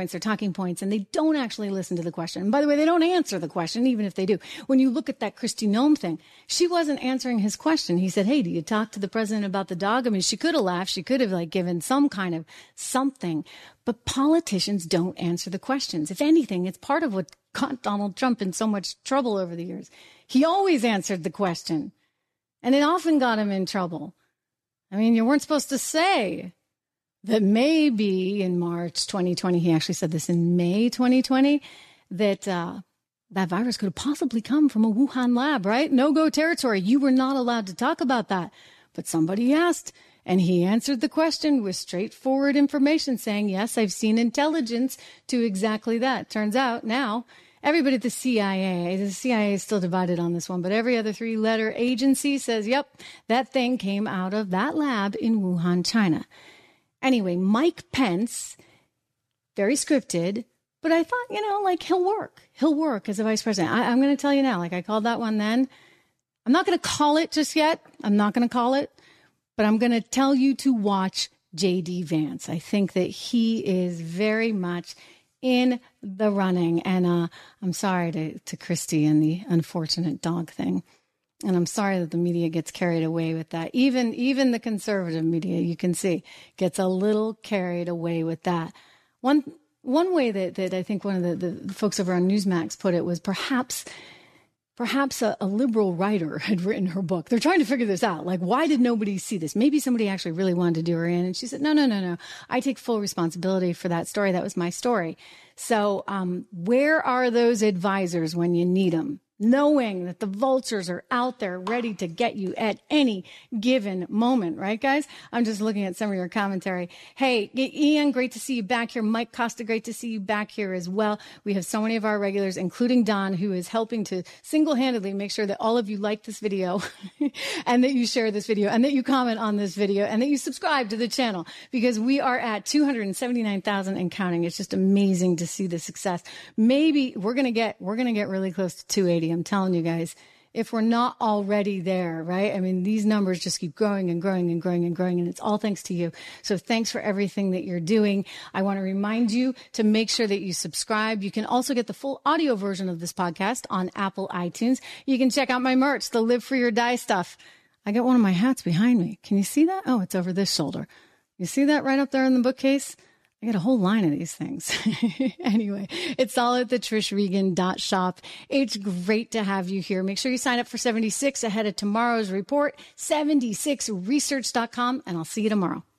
and they don't actually listen to the question. And by the way, they don't answer the question, even if they do. When you look at that Kristi Noem thing, she wasn't answering his question. He said, hey, do you talk to the president about the dog? I mean, she could have laughed. She could have given some kind of something. But politicians don't answer the questions. If anything, it's part of what got Donald Trump in so much trouble over the years. He always answered the question, and it often got him in trouble. I mean, you weren't supposed to say that maybe in March 2020, he actually said this in May 2020, that that virus could have possibly come from a Wuhan lab, right? No-go territory. You were not allowed to talk about that. But somebody asked, and he answered the question with straightforward information saying, yes, I've seen intelligence to exactly that. Turns out now everybody at the CIA is still divided on this one, but every other three-letter agency says, yep, that thing came out of that lab in Wuhan, China. Anyway, Mike Pence, very scripted, but I thought, he'll work. He'll work as a vice president. I'm going to tell you now, I called that one then. I'm not going to call it just yet. I'm not going to call it, but I'm going to tell you to watch J.D. Vance. I think that he is very much in the running. And I'm sorry to Kristi and the unfortunate dog thing. And I'm sorry that the media gets carried away with that. Even the conservative media, you can see, gets a little carried away with that. One way that I think one of the folks over on Newsmax put it was perhaps a liberal writer had written her book. They're trying to figure this out. Why did nobody see this? Maybe somebody actually really wanted to do her in. And she said, no. I take full responsibility for that story. That was my story. So where are those advisors when you need them? Knowing that the vultures are out there ready to get you at any given moment, right, guys? I'm just looking at some of your commentary. Hey, Ian, great to see you back here. Mike Costa, great to see you back here as well. We have so many of our regulars, including Don, who is helping to single-handedly make sure that all of you like this video and that you share this video and that you comment on this video and that you subscribe to the channel because we are at 279,000 and counting. It's just amazing to see the success. Maybe we're going to get really close to 280. I'm telling you guys, if we're not already there, right? I mean, these numbers just keep growing and growing and growing and growing, and it's all thanks to you. So thanks for everything that you're doing. I want to remind you to make sure that you subscribe. You can also get the full audio version of this podcast on Apple iTunes. You can check out my merch, the Live Free or Die stuff. I got one of my hats behind me. Can you see that? Oh, it's over this shoulder. You see that right up there in the bookcase? I got a whole line of these things. Anyway, it's all at the TrishRegan.shop. It's great to have you here. Make sure you sign up for 76 ahead of tomorrow's report, 76research.com, and I'll see you tomorrow.